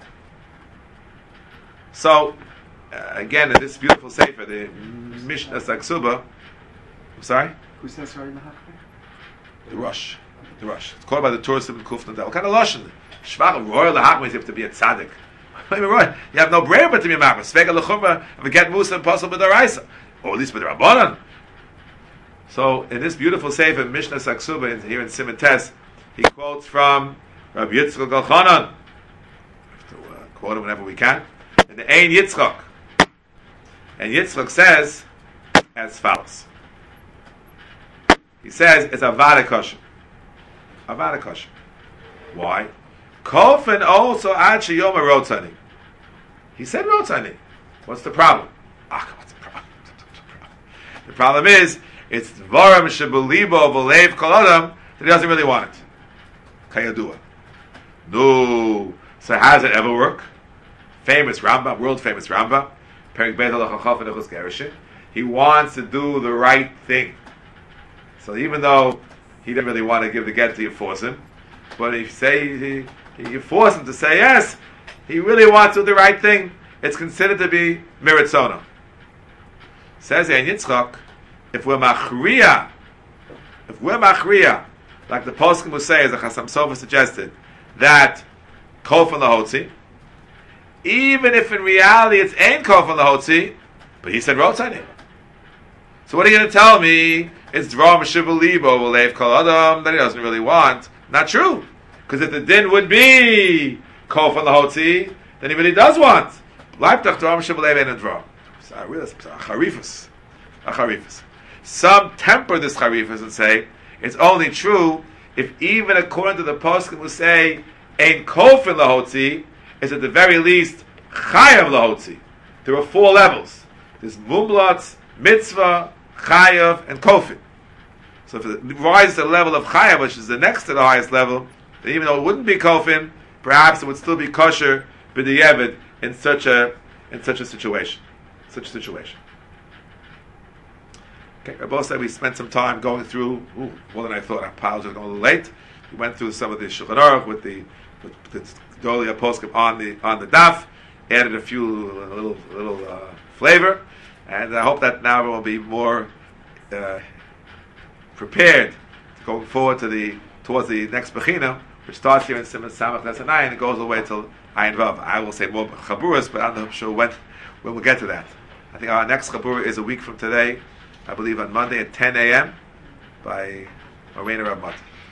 So again, in this beautiful sefer, the Mishnah Saksuba. I'm sorry. Who says sorry? The Rosh. The Rosh. It's called by the Tourism and Kufna. What kind of lashon? Shvach royal lahachmir is you have to be a tzaddik. You have no brain but to be a machmir. Svega lechumra of a get musa impossible with the Raisa, or at least with the Rabbanan. So in this beautiful sefer Mishnah Saksuba here in Siman Tes, he quotes from Rabbi Yitzchak Elchanan. We have to quote him whenever we can. In the Ein Yitzchak, and Yitzchak says as follows. He says it's avada kosher. Avada kosher. Why? Kofin also ad sheyoma rotzani. He said rotzani. What's the problem? What's the problem? The problem is it's dvarim shebelibo v'leiv kol adam that he doesn't really want it. Kayadua. No. So how does it ever work? Famous Rambam, world famous Rambam. Perik Beis Halacha Chaf and Echus Gerushin. He wants to do the right thing. So even though he didn't really want to give the get to you, force him, but if you force him to say yes, he really wants to do the right thing. It's considered to be miritzono. Says Ein Yitzchak, if we're machriya, like the poskim will say, as the Chasam Sofer suggested, that kol from the hotzi, even if in reality it's ain't kol from the hotzi, but he said rotzani. So what are you going to tell me? It's dvar m'shiva libo v'leiv kol adam that he doesn't really want. Not true, because if the din would be kol from the hotzi, then he really does want. Leibtach dvar m'shiva leiv ain't a dvar. So I realize a charifus. Some temper this charifus and say it's only true if even according to the poskim who say ein kofin lahotzi is at the very least chayav lahotzi. There are 4 levels. There's mumlatz, mitzvah, chayav, and kofin. So if it rises to the level of chayav, which is the next to the highest level, then even though it wouldn't be kofin, perhaps it would still be kosher b'di'evid in such a situation. Okay, Rabbi said we spent some time going through more than I thought. I apologize, going a little late. We went through some of the Shulchan Aruch with the Dolia Poskim on the daf, added a few little flavor, and I hope that now we'll be more prepared going forward towards the next Bechina, which starts here in Siman Samach Tes and it goes all the way till Ayin Vav. I will say more Chaburas, but I'm not sure when we'll get to that. I think our next Chabura is a week from today, I believe on Monday at 10 a.m. by Marina Ramat.